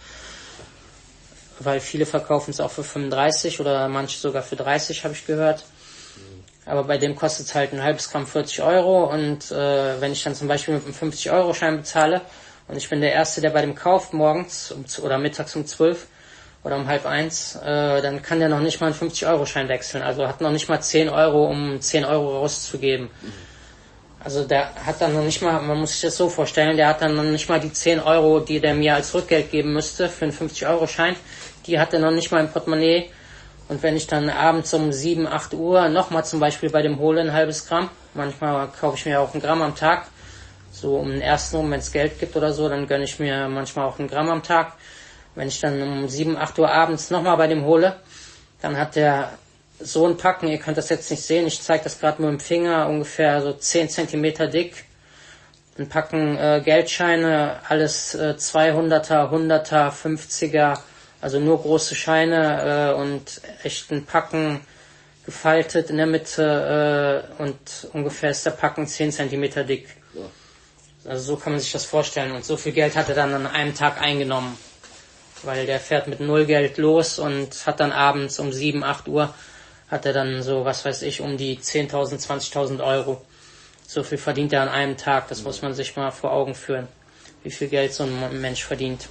Weil viele verkaufen es auch für fünfunddreißig oder manche sogar für dreißig, habe ich gehört. Aber bei dem kostet es halt ein halbes Gramm vierzig Euro und äh, wenn ich dann zum Beispiel mit einem fünfzig-Euro-Schein bezahle und ich bin der Erste, der bei dem kauft morgens um, oder mittags um zwölf oder um halb eins, äh, dann kann der noch nicht mal einen fünfzig-Euro-Schein wechseln. Also hat noch nicht mal zehn Euro, um zehn Euro rauszugeben. Also der hat dann noch nicht mal, man muss sich das so vorstellen, der hat dann noch nicht mal die zehn Euro, die der mir als Rückgeld geben müsste für einen fünfzig-Euro-Schein, die hat er noch nicht mal im Portemonnaie. Und wenn ich dann abends um sieben, acht Uhr nochmal zum Beispiel bei dem hole ein halbes Gramm, manchmal kaufe ich mir auch ein Gramm am Tag, so um den ersten Rum, wenn es Geld gibt oder so, dann gönne ich mir manchmal auch ein Gramm am Tag. Wenn ich dann um sieben, acht Uhr abends nochmal bei dem hole, dann hat der so ein Packen, ihr könnt das jetzt nicht sehen, ich zeige das gerade nur im Finger, ungefähr so zehn Zentimeter dick, ein Packen äh, Geldscheine, alles äh, zweihunderter, hunderter, fünfziger, also nur große Scheine äh, und echt ein Packen gefaltet in der Mitte äh, und ungefähr ist der Packen zehn Zentimeter dick. Also so kann man sich das vorstellen. Und so viel Geld hat er dann an einem Tag eingenommen. Weil der fährt mit null Geld los und hat dann abends um sieben, acht Uhr hat er dann so, was weiß ich, um die zehntausend, zwanzigtausend Euro. So viel verdient er an einem Tag. Das muss man sich mal vor Augen führen. Wie viel Geld so ein Mensch verdient.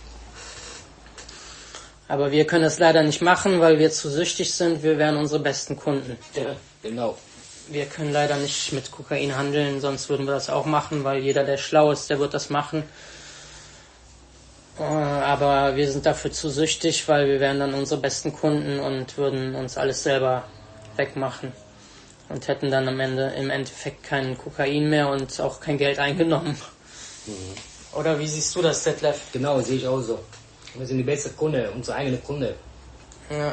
Aber wir können das leider nicht machen, weil wir zu süchtig sind. Wir wären unsere besten Kunden. Ja, genau. Wir können leider nicht mit Kokain handeln, sonst würden wir das auch machen, weil jeder, der schlau ist, der wird das machen. Äh, aber wir sind dafür zu süchtig, weil wir wären dann unsere besten Kunden und würden uns alles selber wegmachen. Und hätten dann am Ende im Endeffekt kein Kokain mehr und auch kein Geld eingenommen. Mhm. Oder wie siehst du das, Detlef? Genau, sehe ich auch so. Wir sind die beste Kunde, unsere eigene Kunde. Ja.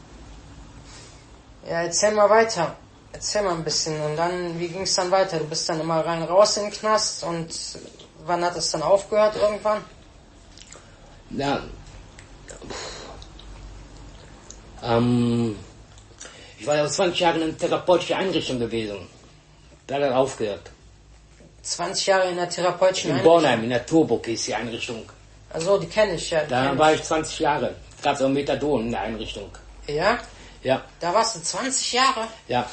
Ja, erzähl mal weiter. Erzähl mal ein bisschen. Und dann, wie ging es dann weiter? Du bist dann immer rein raus in den Knast und wann hat es dann aufgehört irgendwann? Ja. Ähm, ich war ja zwanzig Jahre in einer therapeutischen Einrichtung gewesen. Da hat er aufgehört. zwanzig Jahre in der therapeutischen in Einrichtung? In Bornheim, in der Turburg ist die Einrichtung. Also die kenne ich ja. Da war ich zwanzig Jahre. Gab es auch Methadon in der Einrichtung. Ja? Ja. Da warst du zwanzig Jahre? Ja.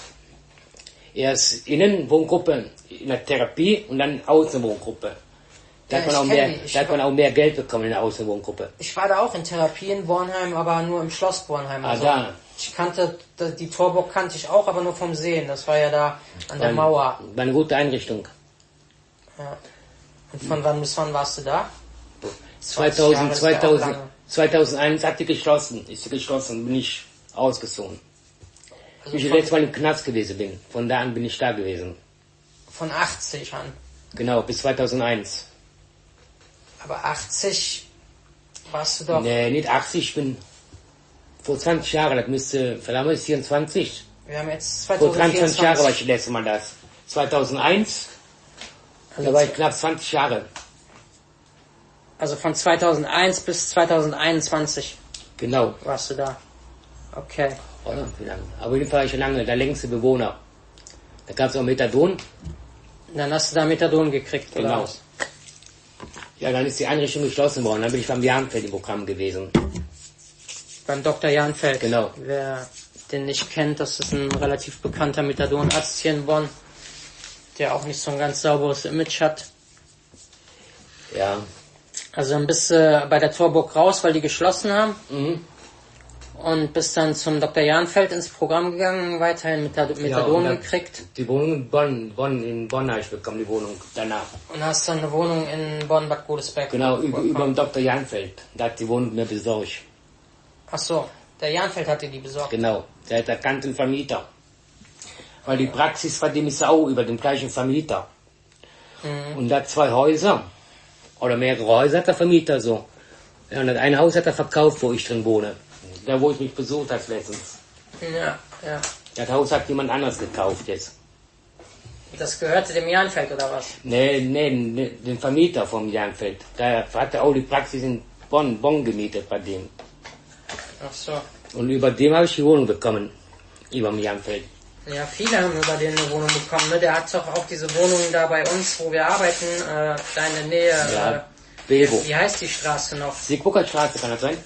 Erst Innenwohngruppe in der Therapie und dann Außenwohngruppe. Da, ja, hat, man auch mehr, da hat man auch mehr Geld bekommen in der Außenwohngruppe. Ich war da auch in Therapie in Bornheim, aber nur im Schloss Bornheim. Also ah, da. Ich kannte, die Torburg kannte ich auch, aber nur vom Sehen. Das war ja da an der war, Mauer. War eine gute Einrichtung. Ja. Und von wann bis wann warst du da? zweitausend, zweitausend, zweitausendeins hat die geschlossen. Ist sie geschlossen, bin ich ausgezogen. Also ich letztes Mal im Knast gewesen bin. Von da an bin ich da gewesen. Von achtzig an? Genau, bis zweitausendeins. Aber achtzig warst du doch... Nee, nicht achtzig, ich bin vor zwanzig Jahren, das müsste, verdammt, ist vierundzwanzig. Wir haben jetzt zweitausendvierundzwanzig. Vor dreiundzwanzig Jahren war ich das letzte Mal das. zweitausendeins, also da war ich knapp zwanzig Jahre. Also von zweitausendeins bis zweitausendeinundzwanzig. Genau. Warst du da? Okay. Oder? Wie lange? Aber jeden Fall war ich lange, der längste Bewohner. Da gab es auch Methadon. Dann hast du da Methadon gekriegt, oder genau. was? Ja, dann ist die Einrichtung geschlossen worden. Dann bin ich beim Jahnfeld im Programm gewesen. Beim Doktor Jahnfeld. Genau. Wer den nicht kennt, das ist ein relativ bekannter Methadonarzt hier in Bonn, der auch nicht so ein ganz sauberes Image hat. Ja. Also dann bist du bei der Torburg raus, weil die geschlossen haben. Mhm. Und bist dann zum Doktor Jahnfeld ins Programm gegangen, weiterhin Methadon ja, gekriegt. Die Wohnung in Bonn, Bonn, in Bonn habe ich bekommen, die Wohnung danach. Und hast dann eine Wohnung in Bonn-Bad Godesberg Genau, über, über dem Doktor Jahnfeld. Da hat die Wohnung mir besorgt. Ach so, der Jahnfeld hat dir die besorgt? Genau, der hat erkannt den Vermieter. Weil die Praxis von dem ist auch über den gleichen Vermieter. Mhm. Und da hat zwei Häuser, oder mehrere Häuser hat der Vermieter so. Ja, und ein Haus hat er verkauft, wo ich drin wohne. Da, wo ich mich besucht habe letztens. Ja, ja. Das Haus hat jemand anders gekauft jetzt. Das gehörte dem Jahnfeld, oder was? Nee, nee, nee, den Vermieter vom Jahnfeld. Da hat er auch die Praxis in Bonn, Bonn gemietet bei dem. Ach so. Und über dem habe ich die Wohnung bekommen. Über dem Jahnfeld. Ja, viele haben über den eine Wohnung bekommen. Ne? Der hat doch auch diese Wohnung da bei uns, wo wir arbeiten, äh, da in der Nähe. Ja, äh, Bevo. Wie heißt die Straße noch? Siegburger Straße, kann das sein?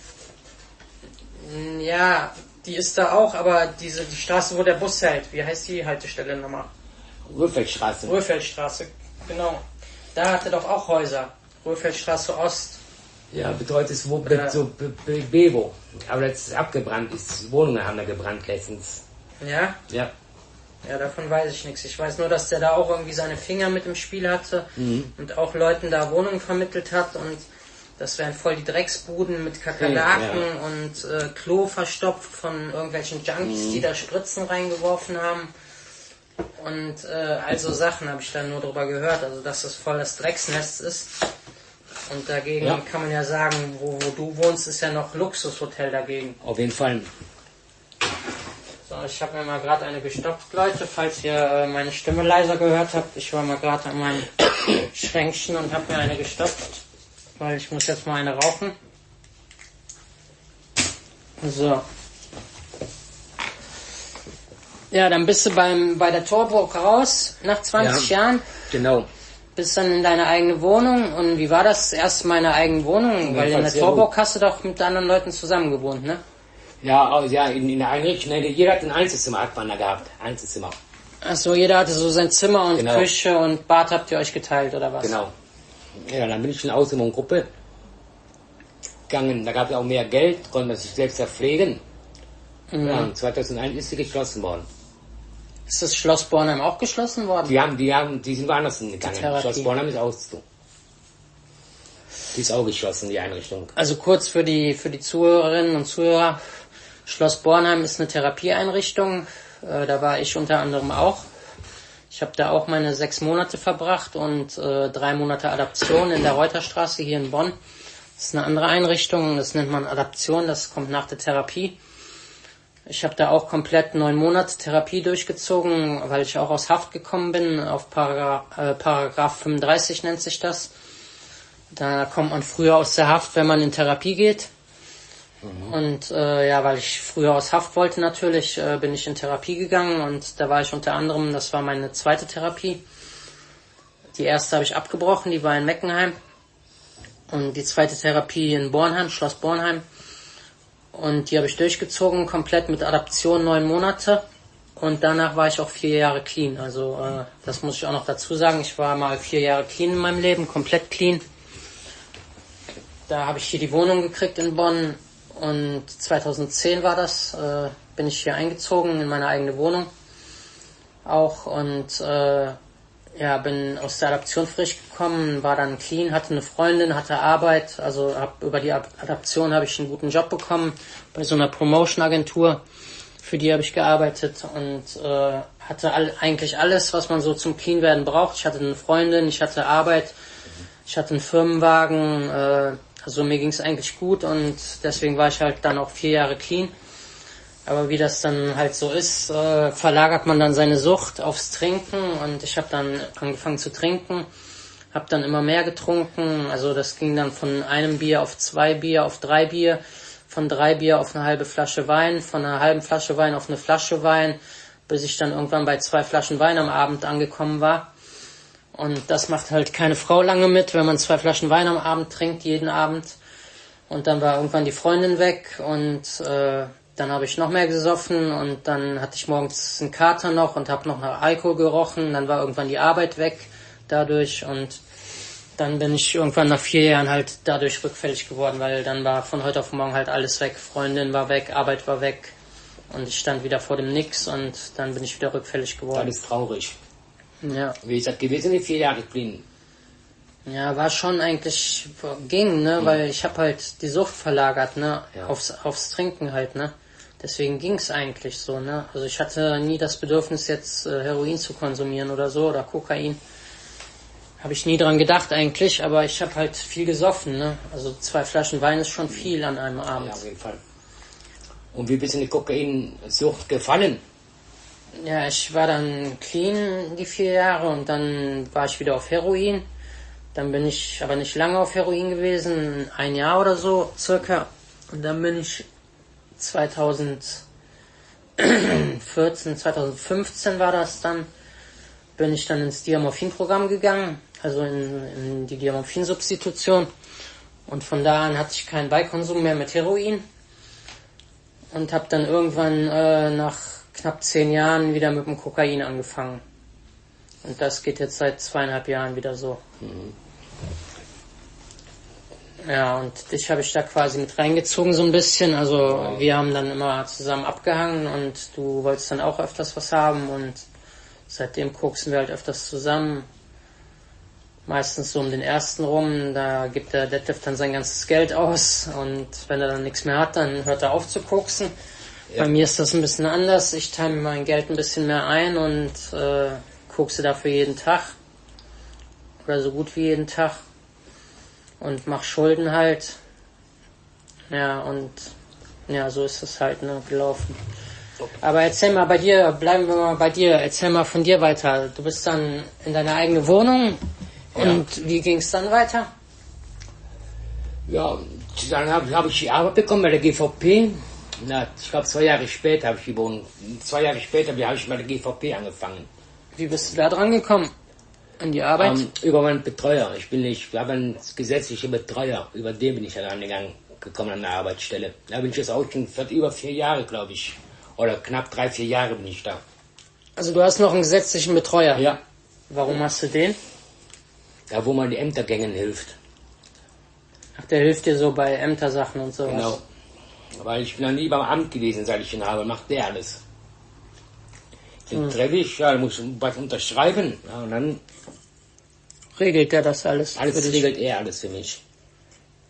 Ja, die ist da auch, aber diese die Straße, wo der Bus hält, wie heißt die Haltestelle nochmal? Röfeldstraße. Röfeldstraße, genau. Da hatte doch auch Häuser. Röfeldstraße Ost. Ja, betreut ist wo, be, so be, be, Bevo. Aber das ist abgebrannt, ist, Wohnungen haben da gebrannt letztens. Ja? Ja. Ja, davon weiß ich nichts. Ich weiß nur, dass der da auch irgendwie seine Finger mit im Spiel hatte mhm. und auch Leuten da Wohnungen vermittelt hat und das wären voll die Drecksbuden mit Kakerlaken ja. und äh, Klo verstopft von irgendwelchen Junkies, mhm. die da Spritzen reingeworfen haben. Und äh, also Sachen habe ich dann nur drüber gehört, also dass das voll das Drecksnest ist. Und dagegen ja. kann man ja sagen, wo, wo du wohnst, ist ja noch Luxushotel dagegen. Auf jeden Fall. So, ich habe mir mal gerade eine gestopft, Leute, falls ihr äh, meine Stimme leiser gehört habt. Ich war mal gerade an meinem Schränkchen und habe mir eine gestopft. Weil ich muss jetzt mal eine rauchen. So. Ja, dann bist du beim, bei der Torburg raus, nach zwanzig ja, Jahren. Genau. Bist dann in deine eigene Wohnung. Und wie war das? Erst mal eine eigene Wohnung? Weil in der Torburg hast du doch mit anderen Leuten zusammen gewohnt, ne? Ja, ja, in, in der Einrichtung. Jeder hat ein Einzelzimmer, hat man da gehabt. Einzelzimmer. Achso, jeder hatte so sein Zimmer und genau. Küche und Bad habt ihr euch geteilt, oder was? Genau. Ja, dann bin ich in eine Außenwohngruppe gegangen. Da gab es auch mehr Geld, konnte man sich selbst verpflegen. Mhm. Ja, und zweitausendeins ist sie geschlossen worden. Ist das Schloss Bornheim auch geschlossen worden? Die haben, die haben, die sind woanders hingegangen. Schloss Bornheim ist auszu. Die ist auch geschlossen, die Einrichtung. Also kurz für die, für die Zuhörerinnen und Zuhörer. Schloss Bornheim ist eine Therapieeinrichtung. Äh, da war ich unter anderem auch. Ich habe da auch meine sechs Monate verbracht und äh, drei Monate Adaption in der Reuterstraße hier in Bonn. Das ist eine andere Einrichtung, das nennt man Adaption, das kommt nach der Therapie. Ich habe da auch komplett neun Monate Therapie durchgezogen, weil ich auch aus Haft gekommen bin, auf Paragraph, äh, Paragraph fünfunddreißig nennt sich das. Da kommt man früher aus der Haft, wenn man in Therapie geht. Mhm. Und äh, ja, weil ich früher aus Haft wollte natürlich, äh, bin ich in Therapie gegangen und da war ich unter anderem, das war meine zweite Therapie. Die erste habe ich abgebrochen, die war in Meckenheim. Und die zweite Therapie in Bornheim, Schloss Bornheim. Und die habe ich durchgezogen, komplett mit Adaption neun Monate. Und danach war ich auch vier Jahre clean. Also äh, das muss ich auch noch dazu sagen. Ich war mal vier Jahre clean in meinem Leben, komplett clean. Da habe ich hier die Wohnung gekriegt in Bonn. Und zweitausendzehn war das, äh, bin ich hier eingezogen in meine eigene Wohnung. Auch und äh, ja, bin aus der Adaption frisch gekommen, war dann clean, hatte eine Freundin, hatte Arbeit, also hab, über die Adaption habe ich einen guten Job bekommen bei so einer Promotion-Agentur, für die habe ich gearbeitet und äh, hatte all, eigentlich alles, was man so zum Clean-Werden braucht. Ich hatte eine Freundin, ich hatte Arbeit, ich hatte einen Firmenwagen, äh, also mir ging es eigentlich gut und deswegen war ich halt dann auch vier Jahre clean. Aber wie das dann halt so ist, äh, verlagert man dann seine Sucht aufs Trinken und ich habe dann angefangen zu trinken, habe dann immer mehr getrunken, also das ging dann von einem Bier auf zwei Bier, auf drei Bier, von drei Bier auf eine halbe Flasche Wein, von einer halben Flasche Wein auf eine Flasche Wein, bis ich dann irgendwann bei zwei Flaschen Wein am Abend angekommen war. Und das macht halt keine Frau lange mit, wenn man zwei Flaschen Wein am Abend trinkt, jeden Abend. Und dann war irgendwann die Freundin weg und äh, dann habe ich noch mehr gesoffen und dann hatte ich morgens einen Kater noch und habe noch nach Alkohol gerochen. Dann war irgendwann die Arbeit weg dadurch und dann bin ich irgendwann nach vier Jahren halt dadurch rückfällig geworden, weil dann war von heute auf morgen halt alles weg. Freundin war weg, Arbeit war weg und ich stand wieder vor dem Nix und dann bin ich wieder rückfällig geworden. Das ist traurig. Ja. Wie ist das gewesen, die vier Jahre clean? Ja, war schon eigentlich, ging, ne, mhm. weil ich habe halt die Sucht verlagert, ne, ja. aufs, aufs Trinken halt, ne. Deswegen ging's eigentlich so, ne. Also ich hatte nie das Bedürfnis jetzt äh, Heroin zu konsumieren oder so oder Kokain. Habe ich nie dran gedacht eigentlich, aber ich habe halt viel gesoffen, ne. Also zwei Flaschen Wein ist schon viel an einem Abend. Ja, auf jeden Fall. Und wie bist du in die Kokainsucht gefallen? Ja, ich war dann clean die vier Jahre und dann war ich wieder auf Heroin. Dann bin ich aber nicht lange auf Heroin gewesen, ein Jahr oder so circa. Und dann bin ich zweitausendvierzehn, zweitausendfünfzehn war das dann, bin ich dann ins Diamorphin-Programm gegangen, also in, in die Diamorphin-Substitution. Und von da an hatte ich keinen Beikonsum mehr mit Heroin. Und habe dann irgendwann äh, nach knapp zehn Jahren wieder mit dem Kokain angefangen. Und das geht jetzt seit zweieinhalb Jahren wieder so. Mhm. Ja, und dich habe ich da quasi mit reingezogen so ein bisschen. Also wow. Wir haben dann immer zusammen abgehangen und du wolltest dann auch öfters was haben und seitdem koksen wir halt öfters zusammen. Meistens so um den ersten rum, da gibt der Detlef dann sein ganzes Geld aus und wenn er dann nichts mehr hat, dann hört er auf zu koksen. Ja. Bei mir ist das ein bisschen anders. Ich teile mir mein Geld ein bisschen mehr ein und äh, kokse dafür jeden Tag. Oder so gut wie jeden Tag. Und mach Schulden halt. Ja, und ja, so ist es halt, ne, gelaufen. Aber erzähl mal bei dir, bleiben wir mal bei dir, erzähl mal von dir weiter. Du bist dann in deiner eigenen Wohnung und ja. Wie ging es dann weiter? Ja, dann habe hab ich die Arbeit bekommen bei der G V P. Na, ich glaube zwei Jahre später habe ich die Wohnung, zwei Jahre später habe ich bei der G V P angefangen. Wie bist du da dran gekommen? An die Arbeit? Um, über meinen Betreuer. Ich bin nicht, wir haben einen gesetzlichen Betreuer. Über den bin ich dann angegangen, gekommen an der Arbeitsstelle. Da bin ich jetzt auch schon seit über vier Jahre, glaube ich. Oder knapp drei, vier Jahre bin ich da. Also du hast noch einen gesetzlichen Betreuer? Ja. Warum hast du den? Da, wo man die Ämtergängen hilft. Ach, der hilft dir so bei Ämtersachen und sowas? Genau. Weil ich bin dann nie beim Amt gewesen, seit ich ihn habe. Macht der alles. Den hm. treffe ich, ja, muss was unterschreiben. Ja, und dann regelt er das alles? Alles regelt er alles für mich.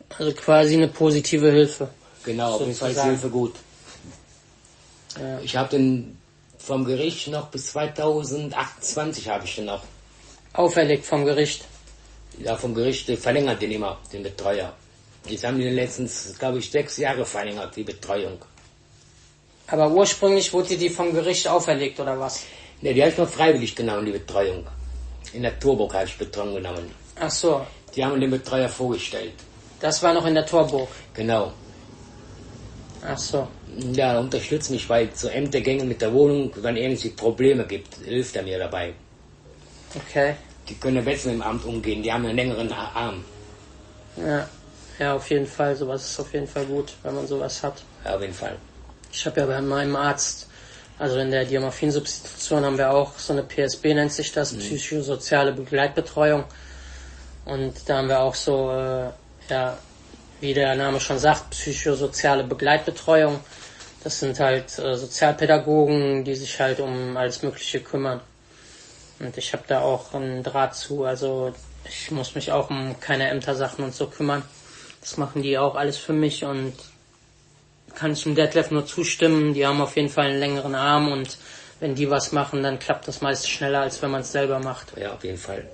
Also quasi eine positive Hilfe. Genau, auf jeden Fall ist die sozusagen. Hilfe gut. Ja. Ich habe den vom Gericht noch bis zweitausendachtundzwanzig habe ich den noch. Auferlegt vom Gericht. Ja, vom Gericht äh, verlängert den immer, den Betreuer. Jetzt haben die den letztens, glaube ich, sechs Jahre verlängert, die Betreuung. Aber ursprünglich wurde dir die vom Gericht auferlegt, oder was? Ne, die habe ich noch freiwillig genommen, die Betreuung. In der Turburg habe ich Betreuung genommen. Ach so, Die haben den Betreuer vorgestellt. das war noch in der Torburg. Genau. Ach so. Ja, unterstützt mich bei so Ämtergängen mit der Wohnung, wenn irgendwelche Probleme gibt, hilft er mir dabei. Okay. Die können besser im Amt umgehen, die haben einen längeren Arm. Ja. Ja, auf jeden Fall. Sowas ist auf jeden Fall gut, wenn man sowas hat. Ja, auf jeden Fall. Ich habe ja bei meinem Arzt, also in der Diamorphinsubstitution haben wir auch so eine P S B, nennt sich das, mhm. psychosoziale Begleitbetreuung. Und da haben wir auch so, äh, ja, wie der Name schon sagt, psychosoziale Begleitbetreuung. Das sind halt äh, Sozialpädagogen, die sich halt um alles Mögliche kümmern. Und ich habe da auch einen Draht zu, also ich muss mich auch um keine Ämtersachen und so kümmern. Das machen die auch alles für mich und kann ich dem Detlef nur zustimmen. Die haben auf jeden Fall einen längeren Arm und wenn die was machen, dann klappt das meist schneller, als wenn man es selber macht. Ja, auf jeden Fall.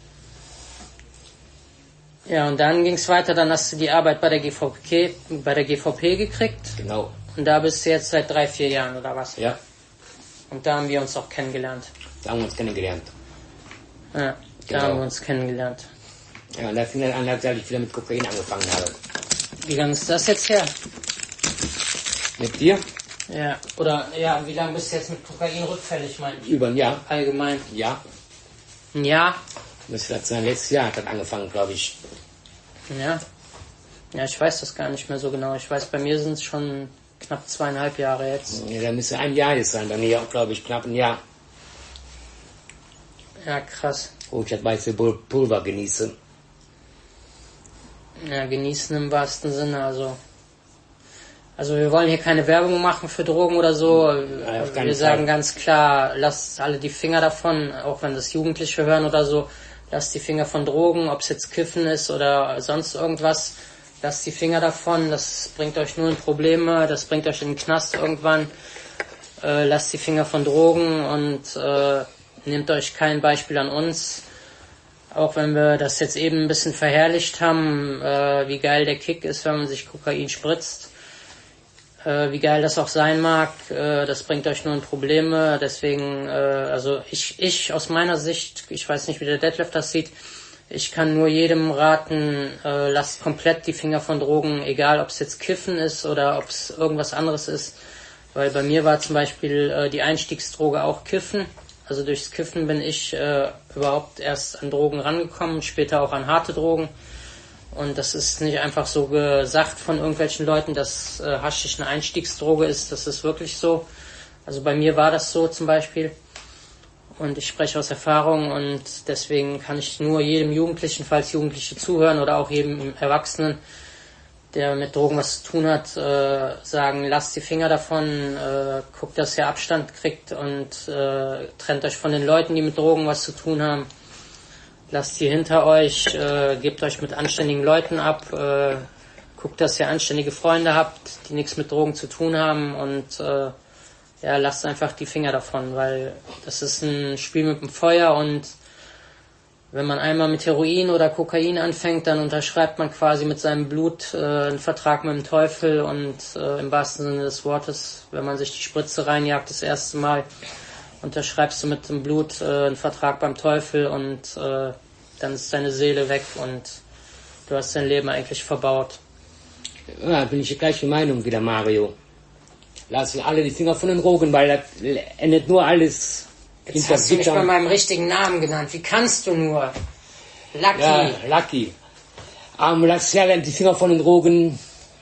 Ja, und dann ging es weiter, dann hast du die Arbeit bei der G V P, bei der G V P gekriegt. Genau. Und da bist du jetzt seit drei, vier Jahren, oder was? Ja. Und da haben wir uns auch kennengelernt. Da haben wir uns kennengelernt. Ja, da Genau. haben wir uns kennengelernt. Ja, und da fing dann an, als ich wieder mit Kokain angefangen habe. Wie lange ist das jetzt her? Mit dir? Ja, oder, ja, wie lange bist du jetzt mit Kokain rückfällig, mein ich? Über ein Jahr. Allgemein. Ja. Ein Jahr? Das hat sein letztes Jahr hat das angefangen, glaube ich. Ja. Ja, ich weiß das gar nicht mehr so genau. Ich weiß, bei mir sind es schon knapp zweieinhalb Jahre jetzt. Ja, da müsste ein Jahr jetzt sein. Bei mir auch, glaube ich, knapp ein Jahr. Ja, krass. Wo ich das weiße Pul- Pulver genieße. Ja, genießen im wahrsten Sinne, also. Also wir wollen hier keine Werbung machen für Drogen oder so. Ja, auf keinen Wir sagen Fall. ganz klar, lasst alle die Finger davon, auch wenn das Jugendliche hören oder so. Lasst die Finger von Drogen, ob es jetzt Kiffen ist oder sonst irgendwas. Lasst die Finger davon, das bringt euch nur in Probleme, das bringt euch in den Knast irgendwann. Äh, lasst die Finger von Drogen und äh, nehmt euch kein Beispiel an uns. Auch wenn wir das jetzt eben ein bisschen verherrlicht haben, äh, wie geil der Kick ist, wenn man sich Kokain spritzt. Äh, wie geil das auch sein mag, äh, das bringt euch nur in Probleme. Deswegen, äh, also ich, ich aus meiner Sicht, ich weiß nicht, wie der Detlef das sieht, ich kann nur jedem raten, äh, lasst komplett die Finger von Drogen, egal ob es jetzt Kiffen ist oder ob es irgendwas anderes ist. Weil bei mir war zum Beispiel äh, die Einstiegsdroge auch Kiffen. Also durchs Kiffen bin ich äh, überhaupt erst an Drogen rangekommen, später auch an harte Drogen. Und das ist nicht einfach so gesagt von irgendwelchen Leuten, dass äh, Haschisch eine Einstiegsdroge ist. Das ist wirklich so. Also bei mir war das so zum Beispiel. Und ich spreche aus Erfahrung und deswegen kann ich nur jedem Jugendlichen, falls Jugendliche zuhören oder auch jedem Erwachsenen, der mit Drogen was zu tun hat, äh, sagen, lasst die Finger davon, äh, guckt, dass ihr Abstand kriegt und äh, trennt euch von den Leuten, die mit Drogen was zu tun haben. Lasst sie hinter euch, äh, gebt euch mit anständigen Leuten ab, äh, guckt, dass ihr anständige Freunde habt, die nichts mit Drogen zu tun haben und äh, ja, lasst einfach die Finger davon, weil das ist ein Spiel mit dem Feuer und wenn man einmal mit Heroin oder Kokain anfängt, dann unterschreibt man quasi mit seinem Blut äh, einen Vertrag mit dem Teufel und äh, im wahrsten Sinne des Wortes, wenn man sich die Spritze reinjagt das erste Mal, unterschreibst du mit dem Blut äh, einen Vertrag beim Teufel und äh, dann ist deine Seele weg und du hast dein Leben eigentlich verbaut. Ja, bin ich die gleiche Meinung wie der Mario. Lassen alle die Finger von den Drogen, weil das endet nur alles Jetzt hinter hast du mich bei Gittern. meinem richtigen Namen genannt. Wie kannst du nur? Lucky. Ja, Lucky. Aber lass ja die Finger von den Drogen.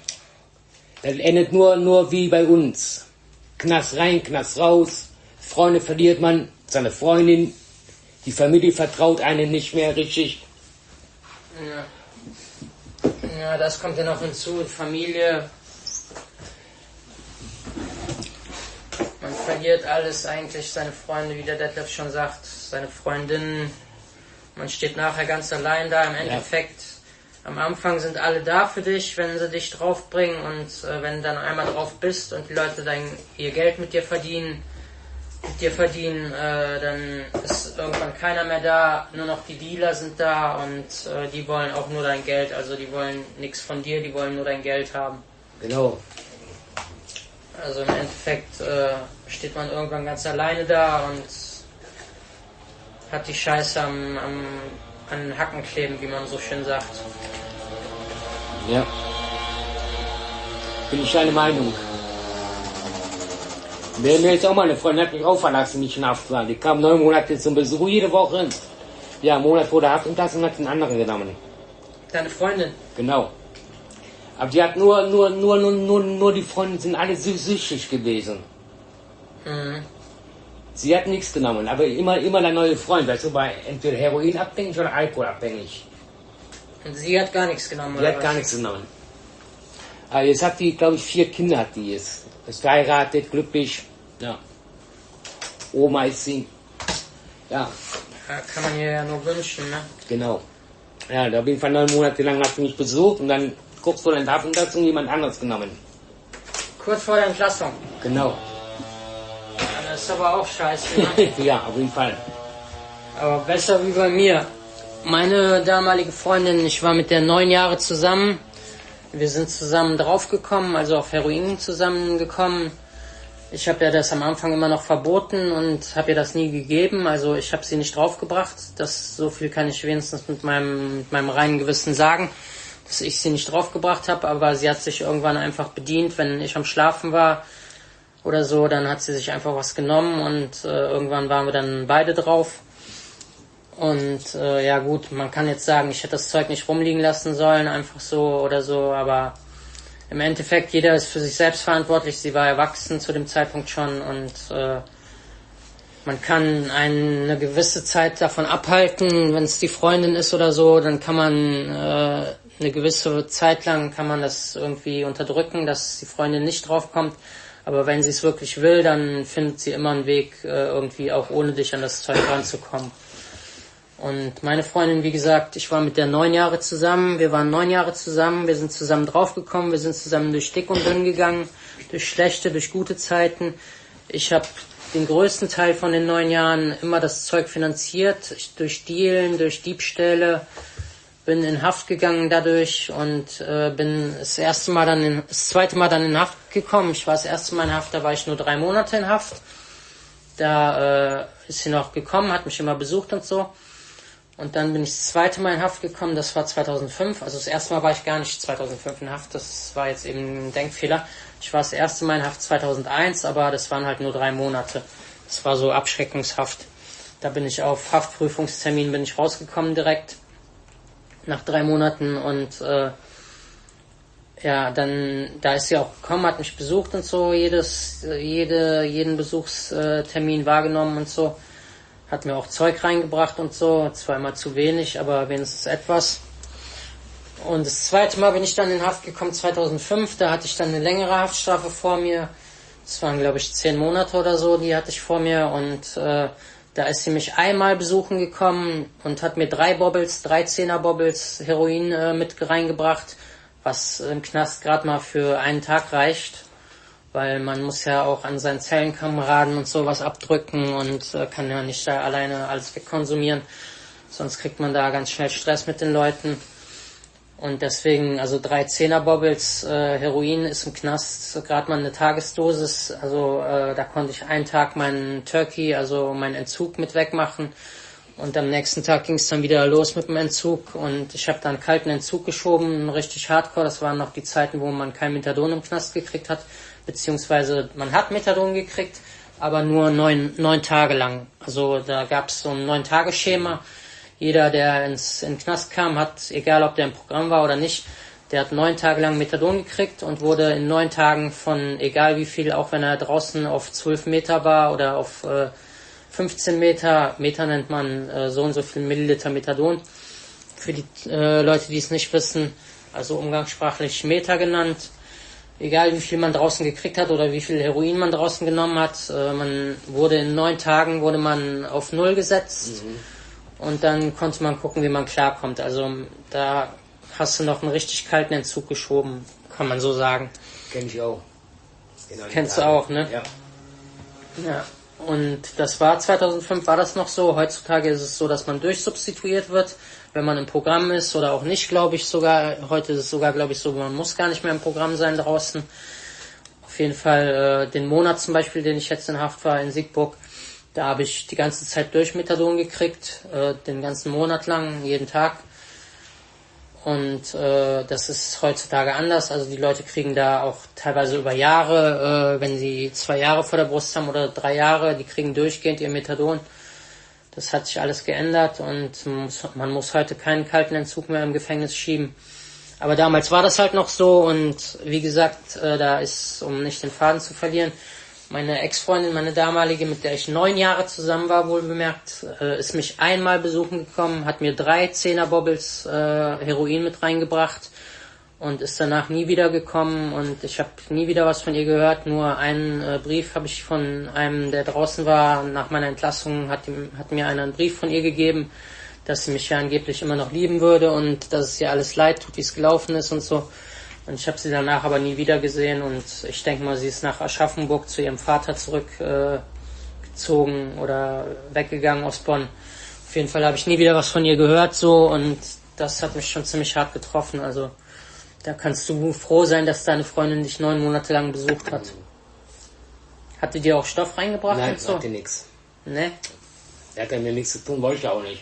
Das endet nur, nur wie bei uns. Knast rein, Knast raus. Freunde verliert man, seine Freundin. Die Familie vertraut einem nicht mehr richtig. Ja. Ja, das kommt ja noch hinzu. Familie. Man verliert alles eigentlich, seine Freunde, wie der Detlef schon sagt, seine Freundin. Man steht nachher ganz allein da. Im Endeffekt Am Anfang sind alle da für dich, wenn sie dich draufbringen und äh, wenn du dann einmal drauf bist und die Leute dann ihr Geld mit dir verdienen, mit dir verdienen, äh, dann ist irgendwann keiner mehr da, nur noch die Dealer sind da und äh, die wollen auch nur dein Geld, also die wollen nichts von dir, die wollen nur dein Geld haben. Genau. Also im Endeffekt äh, steht man irgendwann ganz alleine da und hat die Scheiße am, am, an den Hacken kleben, wie man so schön sagt. Ja. Bin ich deine Meinung. Mir mir jetzt auch mal eine Freundin hat mich auch verlassen, nicht in Haft war. Die kam neun Monate zum Besuch jede Woche. Ja, einen Monat vor der Haft und das und hat den anderen genommen. Deine Freundin? Genau. Aber die hat nur, nur, nur, nur, nur, nur die Freunde sind alle sü- süchtig gewesen. Mhm. Sie hat nichts genommen, aber immer, immer der neue Freund, weißt du, war entweder heroinabhängig oder alkoholabhängig. Und sie hat gar nichts genommen, Die oder hat was? gar nichts genommen. Aber jetzt hat die, glaube ich, vier Kinder hat die jetzt. Ist verheiratet, glücklich. Ja. Oma ist sie. Ja, Ja, kann man ihr ja nur wünschen, ne? genau. Ja, auf jeden Fall neun Monate lang hat sie mich besucht und dann kurz vor der Entlassung jemand anderes genommen. Kurz vor der Entlassung. Genau. Ja, das ist aber auch scheiße, ne? Ja, auf jeden Fall. Aber besser wie bei mir. Meine damalige Freundin, ich war mit der neun Jahre zusammen. Wir sind zusammen draufgekommen, also auf Heroin zusammengekommen. Ich habe ja das am Anfang immer noch verboten und habe ihr das nie gegeben. Also ich habe sie nicht draufgebracht. Das, so viel kann ich wenigstens mit meinem, mit meinem reinen Gewissen sagen, dass ich sie nicht draufgebracht habe. Aber sie hat sich irgendwann einfach bedient, wenn ich am Schlafen war oder so. Dann hat sie sich einfach was genommen und äh, irgendwann waren wir dann beide drauf. Und äh, ja gut, man kann jetzt sagen, ich hätte das Zeug nicht rumliegen lassen sollen, einfach so oder so, aber im Endeffekt, jeder ist für sich selbst verantwortlich. Sie war erwachsen zu dem Zeitpunkt schon und äh, man kann einen eine gewisse Zeit davon abhalten, wenn es die Freundin ist oder so, dann kann man äh, eine gewisse Zeit lang kann man das irgendwie unterdrücken, dass die Freundin nicht draufkommt. Aber wenn sie es wirklich will, dann findet sie immer einen Weg, äh, irgendwie auch ohne dich an das Zeug ranzukommen. Und meine Freundin, wie gesagt, ich war mit der neun Jahre zusammen, wir waren neun Jahre zusammen, wir sind zusammen draufgekommen, wir sind zusammen durch dick und dünn gegangen, durch schlechte, durch gute Zeiten. Ich habe den größten Teil von den neun Jahren immer das Zeug finanziert, ich, durch Dealen, durch Diebstähle, bin in Haft gegangen dadurch und äh, bin das erste Mal dann in, das zweite Mal dann in Haft gekommen. Ich war das erste Mal in Haft, da war ich nur drei Monate in Haft. Da äh, ist sie noch gekommen, hat mich immer besucht und so. Und dann bin ich das zweite Mal in Haft gekommen, das war zweitausendfünf. Also das erste Mal war ich gar nicht zweitausendfünf in Haft, das war jetzt eben ein Denkfehler. Ich war das erste Mal in Haft zweitausendeins, aber das waren halt nur drei Monate. Das war so Abschreckungshaft. Da bin ich auf Haftprüfungstermin bin ich rausgekommen direkt, nach drei Monaten. Und äh, ja, dann, da ist sie auch gekommen, hat mich besucht und so, jedes, jede, jeden Besuchstermin wahrgenommen und so. Hat mir auch Zeug reingebracht und so, zwar immer zu wenig, aber wenigstens etwas. Und das zweite Mal bin ich dann in Haft gekommen, zweitausendfünf, da hatte ich dann eine längere Haftstrafe vor mir. Das waren, glaube ich, zehn Monate oder so, die hatte ich vor mir. Und äh, da ist sie mich einmal besuchen gekommen und hat mir drei Bobbles, drei Zehner-Bobbles Heroin äh, mit reingebracht, was im Knast gerade mal für einen Tag reicht. Weil man muss ja auch an seinen Zellenkameraden und sowas abdrücken und äh, kann ja nicht da alleine alles wegkonsumieren. Sonst kriegt man da ganz schnell Stress mit den Leuten. Und deswegen, also drei Zehner-Bobbles äh, Heroin ist im Knast gerade mal eine Tagesdosis. Also äh, da konnte ich einen Tag meinen Turkey, also meinen Entzug mit wegmachen. Und am nächsten Tag ging es dann wieder los mit dem Entzug. Und ich habe dann kalten Entzug geschoben, richtig hardcore. Das waren noch die Zeiten, wo man kein Methadon im Knast gekriegt hat. Beziehungsweise man hat Methadon gekriegt, aber nur neun, neun Tage lang. Also da gab es so ein neun-Tage-Schema. Jeder, der ins in den Knast kam, hat, egal ob der im Programm war oder nicht, der hat neun Tage lang Methadon gekriegt und wurde in neun Tagen von, egal wie viel, auch wenn er draußen auf zwölf Meter war oder auf äh, fünfzehn Meter, Meter nennt man äh, so und so viel Milliliter Methadon. Für die äh, Leute, die es nicht wissen, also umgangssprachlich Meter genannt. Egal wie viel man draußen gekriegt hat oder wie viel Heroin man draußen genommen hat, äh, man wurde in neun Tagen wurde man auf Null gesetzt. Mhm. Und dann konnte man gucken, wie man klarkommt. Also da hast du noch einen richtig kalten Entzug geschoben, kann man so sagen. Kenn ich auch. Genau, Kennst du auch, ne? Ja. Ja. Und das war zweitausendfünf, war das noch so. Heutzutage ist es so, dass man durchsubstituiert wird, wenn man im Programm ist oder auch nicht, glaube ich sogar. Heute ist es sogar, glaube ich, so, man muss gar nicht mehr im Programm sein draußen. Auf jeden Fall äh, den Monat zum Beispiel, den ich jetzt in Haft war in Siegburg, da habe ich die ganze Zeit durch Methadon gekriegt, äh, den ganzen Monat lang, jeden Tag. Und äh, das ist heutzutage anders. Also die Leute kriegen da auch teilweise über Jahre, äh, wenn sie zwei Jahre vor der Brust haben oder drei Jahre, die kriegen durchgehend ihr Methadon. Das hat sich alles geändert und man muss, man muss heute keinen kalten Entzug mehr im Gefängnis schieben. Aber damals war das halt noch so und wie gesagt, äh, da ist, um nicht den Faden zu verlieren, meine Ex-Freundin, meine damalige, mit der ich neun Jahre zusammen war, wohl bemerkt, äh, ist mich einmal besuchen gekommen, hat mir drei Zehner-Bobbles äh, Heroin mit reingebracht und ist danach nie wieder gekommen und ich habe nie wieder was von ihr gehört. Nur einen äh, Brief habe ich von einem, der draußen war, nach meiner Entlassung hat, ihm, hat mir einer einen Brief von ihr gegeben, dass sie mich ja angeblich immer noch lieben würde und dass es ihr alles leid tut, wie es gelaufen ist und so. Und ich habe sie danach aber nie wieder gesehen und ich denke mal, sie ist nach Aschaffenburg zu ihrem Vater zurückgezogen äh, oder weggegangen aus Bonn. Auf jeden Fall habe ich nie wieder was von ihr gehört so und das hat mich schon ziemlich hart getroffen. Also da kannst du froh sein, dass deine Freundin dich neun Monate lang besucht hat. Hat die dir auch Stoff reingebracht? Nein, und so? hatte nichts. Ne? Der hat ja mir nichts zu tun, wollte ich auch nicht.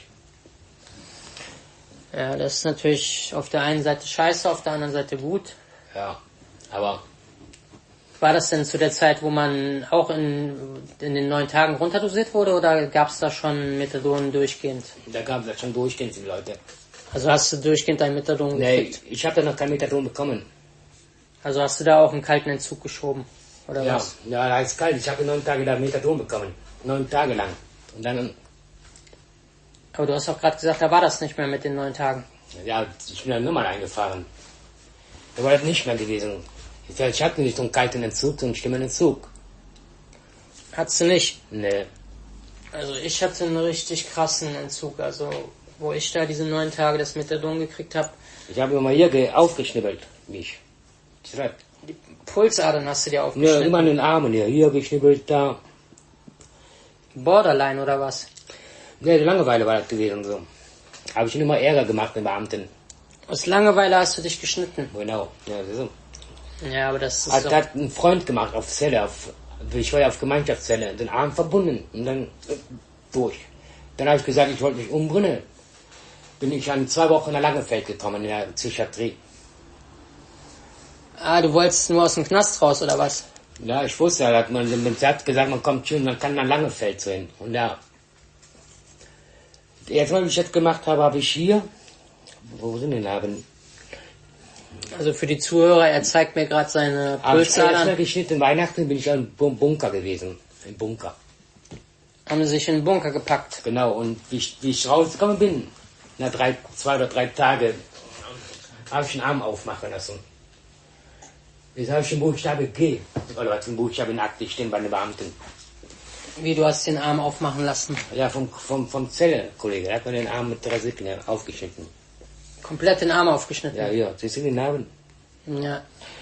Ja, das ist natürlich auf der einen Seite scheiße, auf der anderen Seite gut. Ja, aber... War das denn zu der Zeit, wo man auch in, in den neun Tagen runterdosiert wurde oder gab es da schon Methadon durchgehend? Da gab es schon durchgehend die Leute. Also hast du durchgehend dein Methadon Nee, gekriegt? ich habe da noch kein Methadon bekommen. Also hast du da auch einen kalten Entzug geschoben? Oder Ja, was? ja, da ist kalt. Ich habe neun Tage da Methadon bekommen. Neun Tage lang. Und dann... Aber du hast auch gerade gesagt, da war das nicht mehr mit den neun Tagen. Ja, ich bin dann nochmal eingefahren. Da war das nicht mehr gewesen. Ich hatte nicht so einen kalten Entzug, so einen schlimmen Entzug. Hattest du nicht? Nee. Also ich hatte einen richtig krassen Entzug. Also wo ich da diese neun Tage das Methadon gekriegt habe. Ich habe immer hier ge- aufgeschnibbelt, mich. Direkt. Die Pulsadern hast du dir Ja, aufgeschnitten. immer an den Armen hier. Hier geschnibbelt, da. Borderline oder was? Nee, Langeweile war das gewesen so. Habe ich schon immer Ärger gemacht den Beamten. Aus Langeweile hast du dich geschnitten. Genau. Ja, so. Ja, aber das ist Hat, doch... hat ein Freund gemacht auf Zelle, auf, ich war ja auf Gemeinschaftszelle, den Arm verbunden und dann äh, durch. Dann habe ich gesagt, ich wollte mich umbringen. Bin ich an zwei Wochen nach Langefeld gekommen in der Psychiatrie. Ah, du wolltest nur aus dem Knast raus, oder was? Ja, ich wusste ja, dass man, man hat gesagt, man kommt schön, dann kann man Langefeld zu hin. Und ja, erst was ich jetzt gemacht habe, habe ich hier, wo sind die Narben? Also für die Zuhörer, er zeigt mir gerade seine Habe ich erstmal Pulsadern. geschnitten, Weihnachten bin ich im Bunker gewesen. Im Bunker. Haben sie sich in den Bunker gepackt. Genau, und wie ich, wie ich rausgekommen bin, nach drei, zwei oder drei Tage, habe ich den Arm aufmachen lassen. Jetzt habe ich den Buchstabe G, oder was den Buchstabe in Akte stehen bei den Beamten. Wie, du hast den Arm aufmachen lassen? Ja, vom, vom, vom Zelle-Kollege, der hat mir den Arm mit drei Säcken aufgeschnitten. Komplett den Arm aufgeschnitten? Ja, hier, siehst du den Narben? Ja.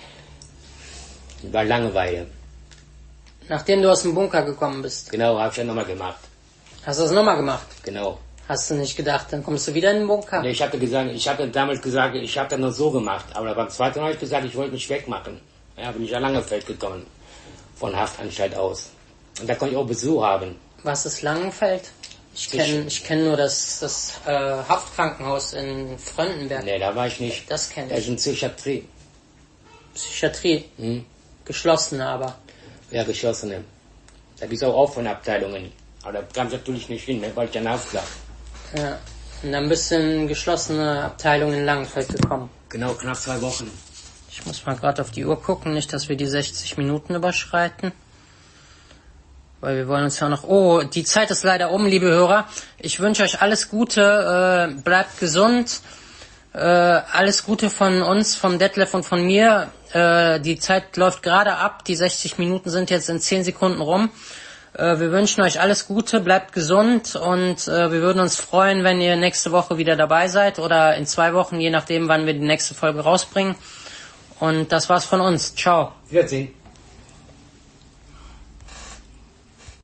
War Langeweile. Nachdem du aus dem Bunker gekommen bist. Genau, habe ich ja nochmal gemacht. Hast du das nochmal gemacht? Genau. Hast du nicht gedacht, dann kommst du wieder in den Bunker? Nee, ich hatte gesagt, ich hatte damals gesagt, ich habe das nur so gemacht, aber beim zweiten Mal habe ich gesagt, ich wollte mich wegmachen. Ja, bin ich nach Langefeld gekommen, von Haftanstalt aus. Und da konnte ich auch Besuch haben. Was ist Langenfeld? Ich kenne ich kenn nur das, das äh, Haftkrankenhaus in Fröndenberg. Nee, da war ich nicht. Das kenne Da ist ich. eine Psychiatrie. Psychiatrie. Hm? Geschlossene aber. Ja, geschlossene. Da gibt es auch Aufwandabteilungen. Aber da kam ich natürlich nicht hin, ne, weil ich ja nachgedacht. Ja. Und dann bist du in geschlossene Abteilung in Langenfeld gekommen. Genau, knapp zwei Wochen. Ich muss mal gerade auf die Uhr gucken, nicht, dass wir die sechzig Minuten überschreiten. Weil wir wollen uns ja noch... Oh, die Zeit ist leider um, liebe Hörer. Ich wünsche euch alles Gute, äh, bleibt gesund. Äh, alles Gute von uns, vom Detlef und von mir. Äh, die Zeit läuft gerade ab. Die sechzig Minuten sind jetzt in zehn Sekunden rum. Äh, wir wünschen euch alles Gute, bleibt gesund und äh, wir würden uns freuen, wenn ihr nächste Woche wieder dabei seid oder in zwei Wochen, je nachdem, wann wir die nächste Folge rausbringen. Und das war's von uns. Ciao. Wiedersehen.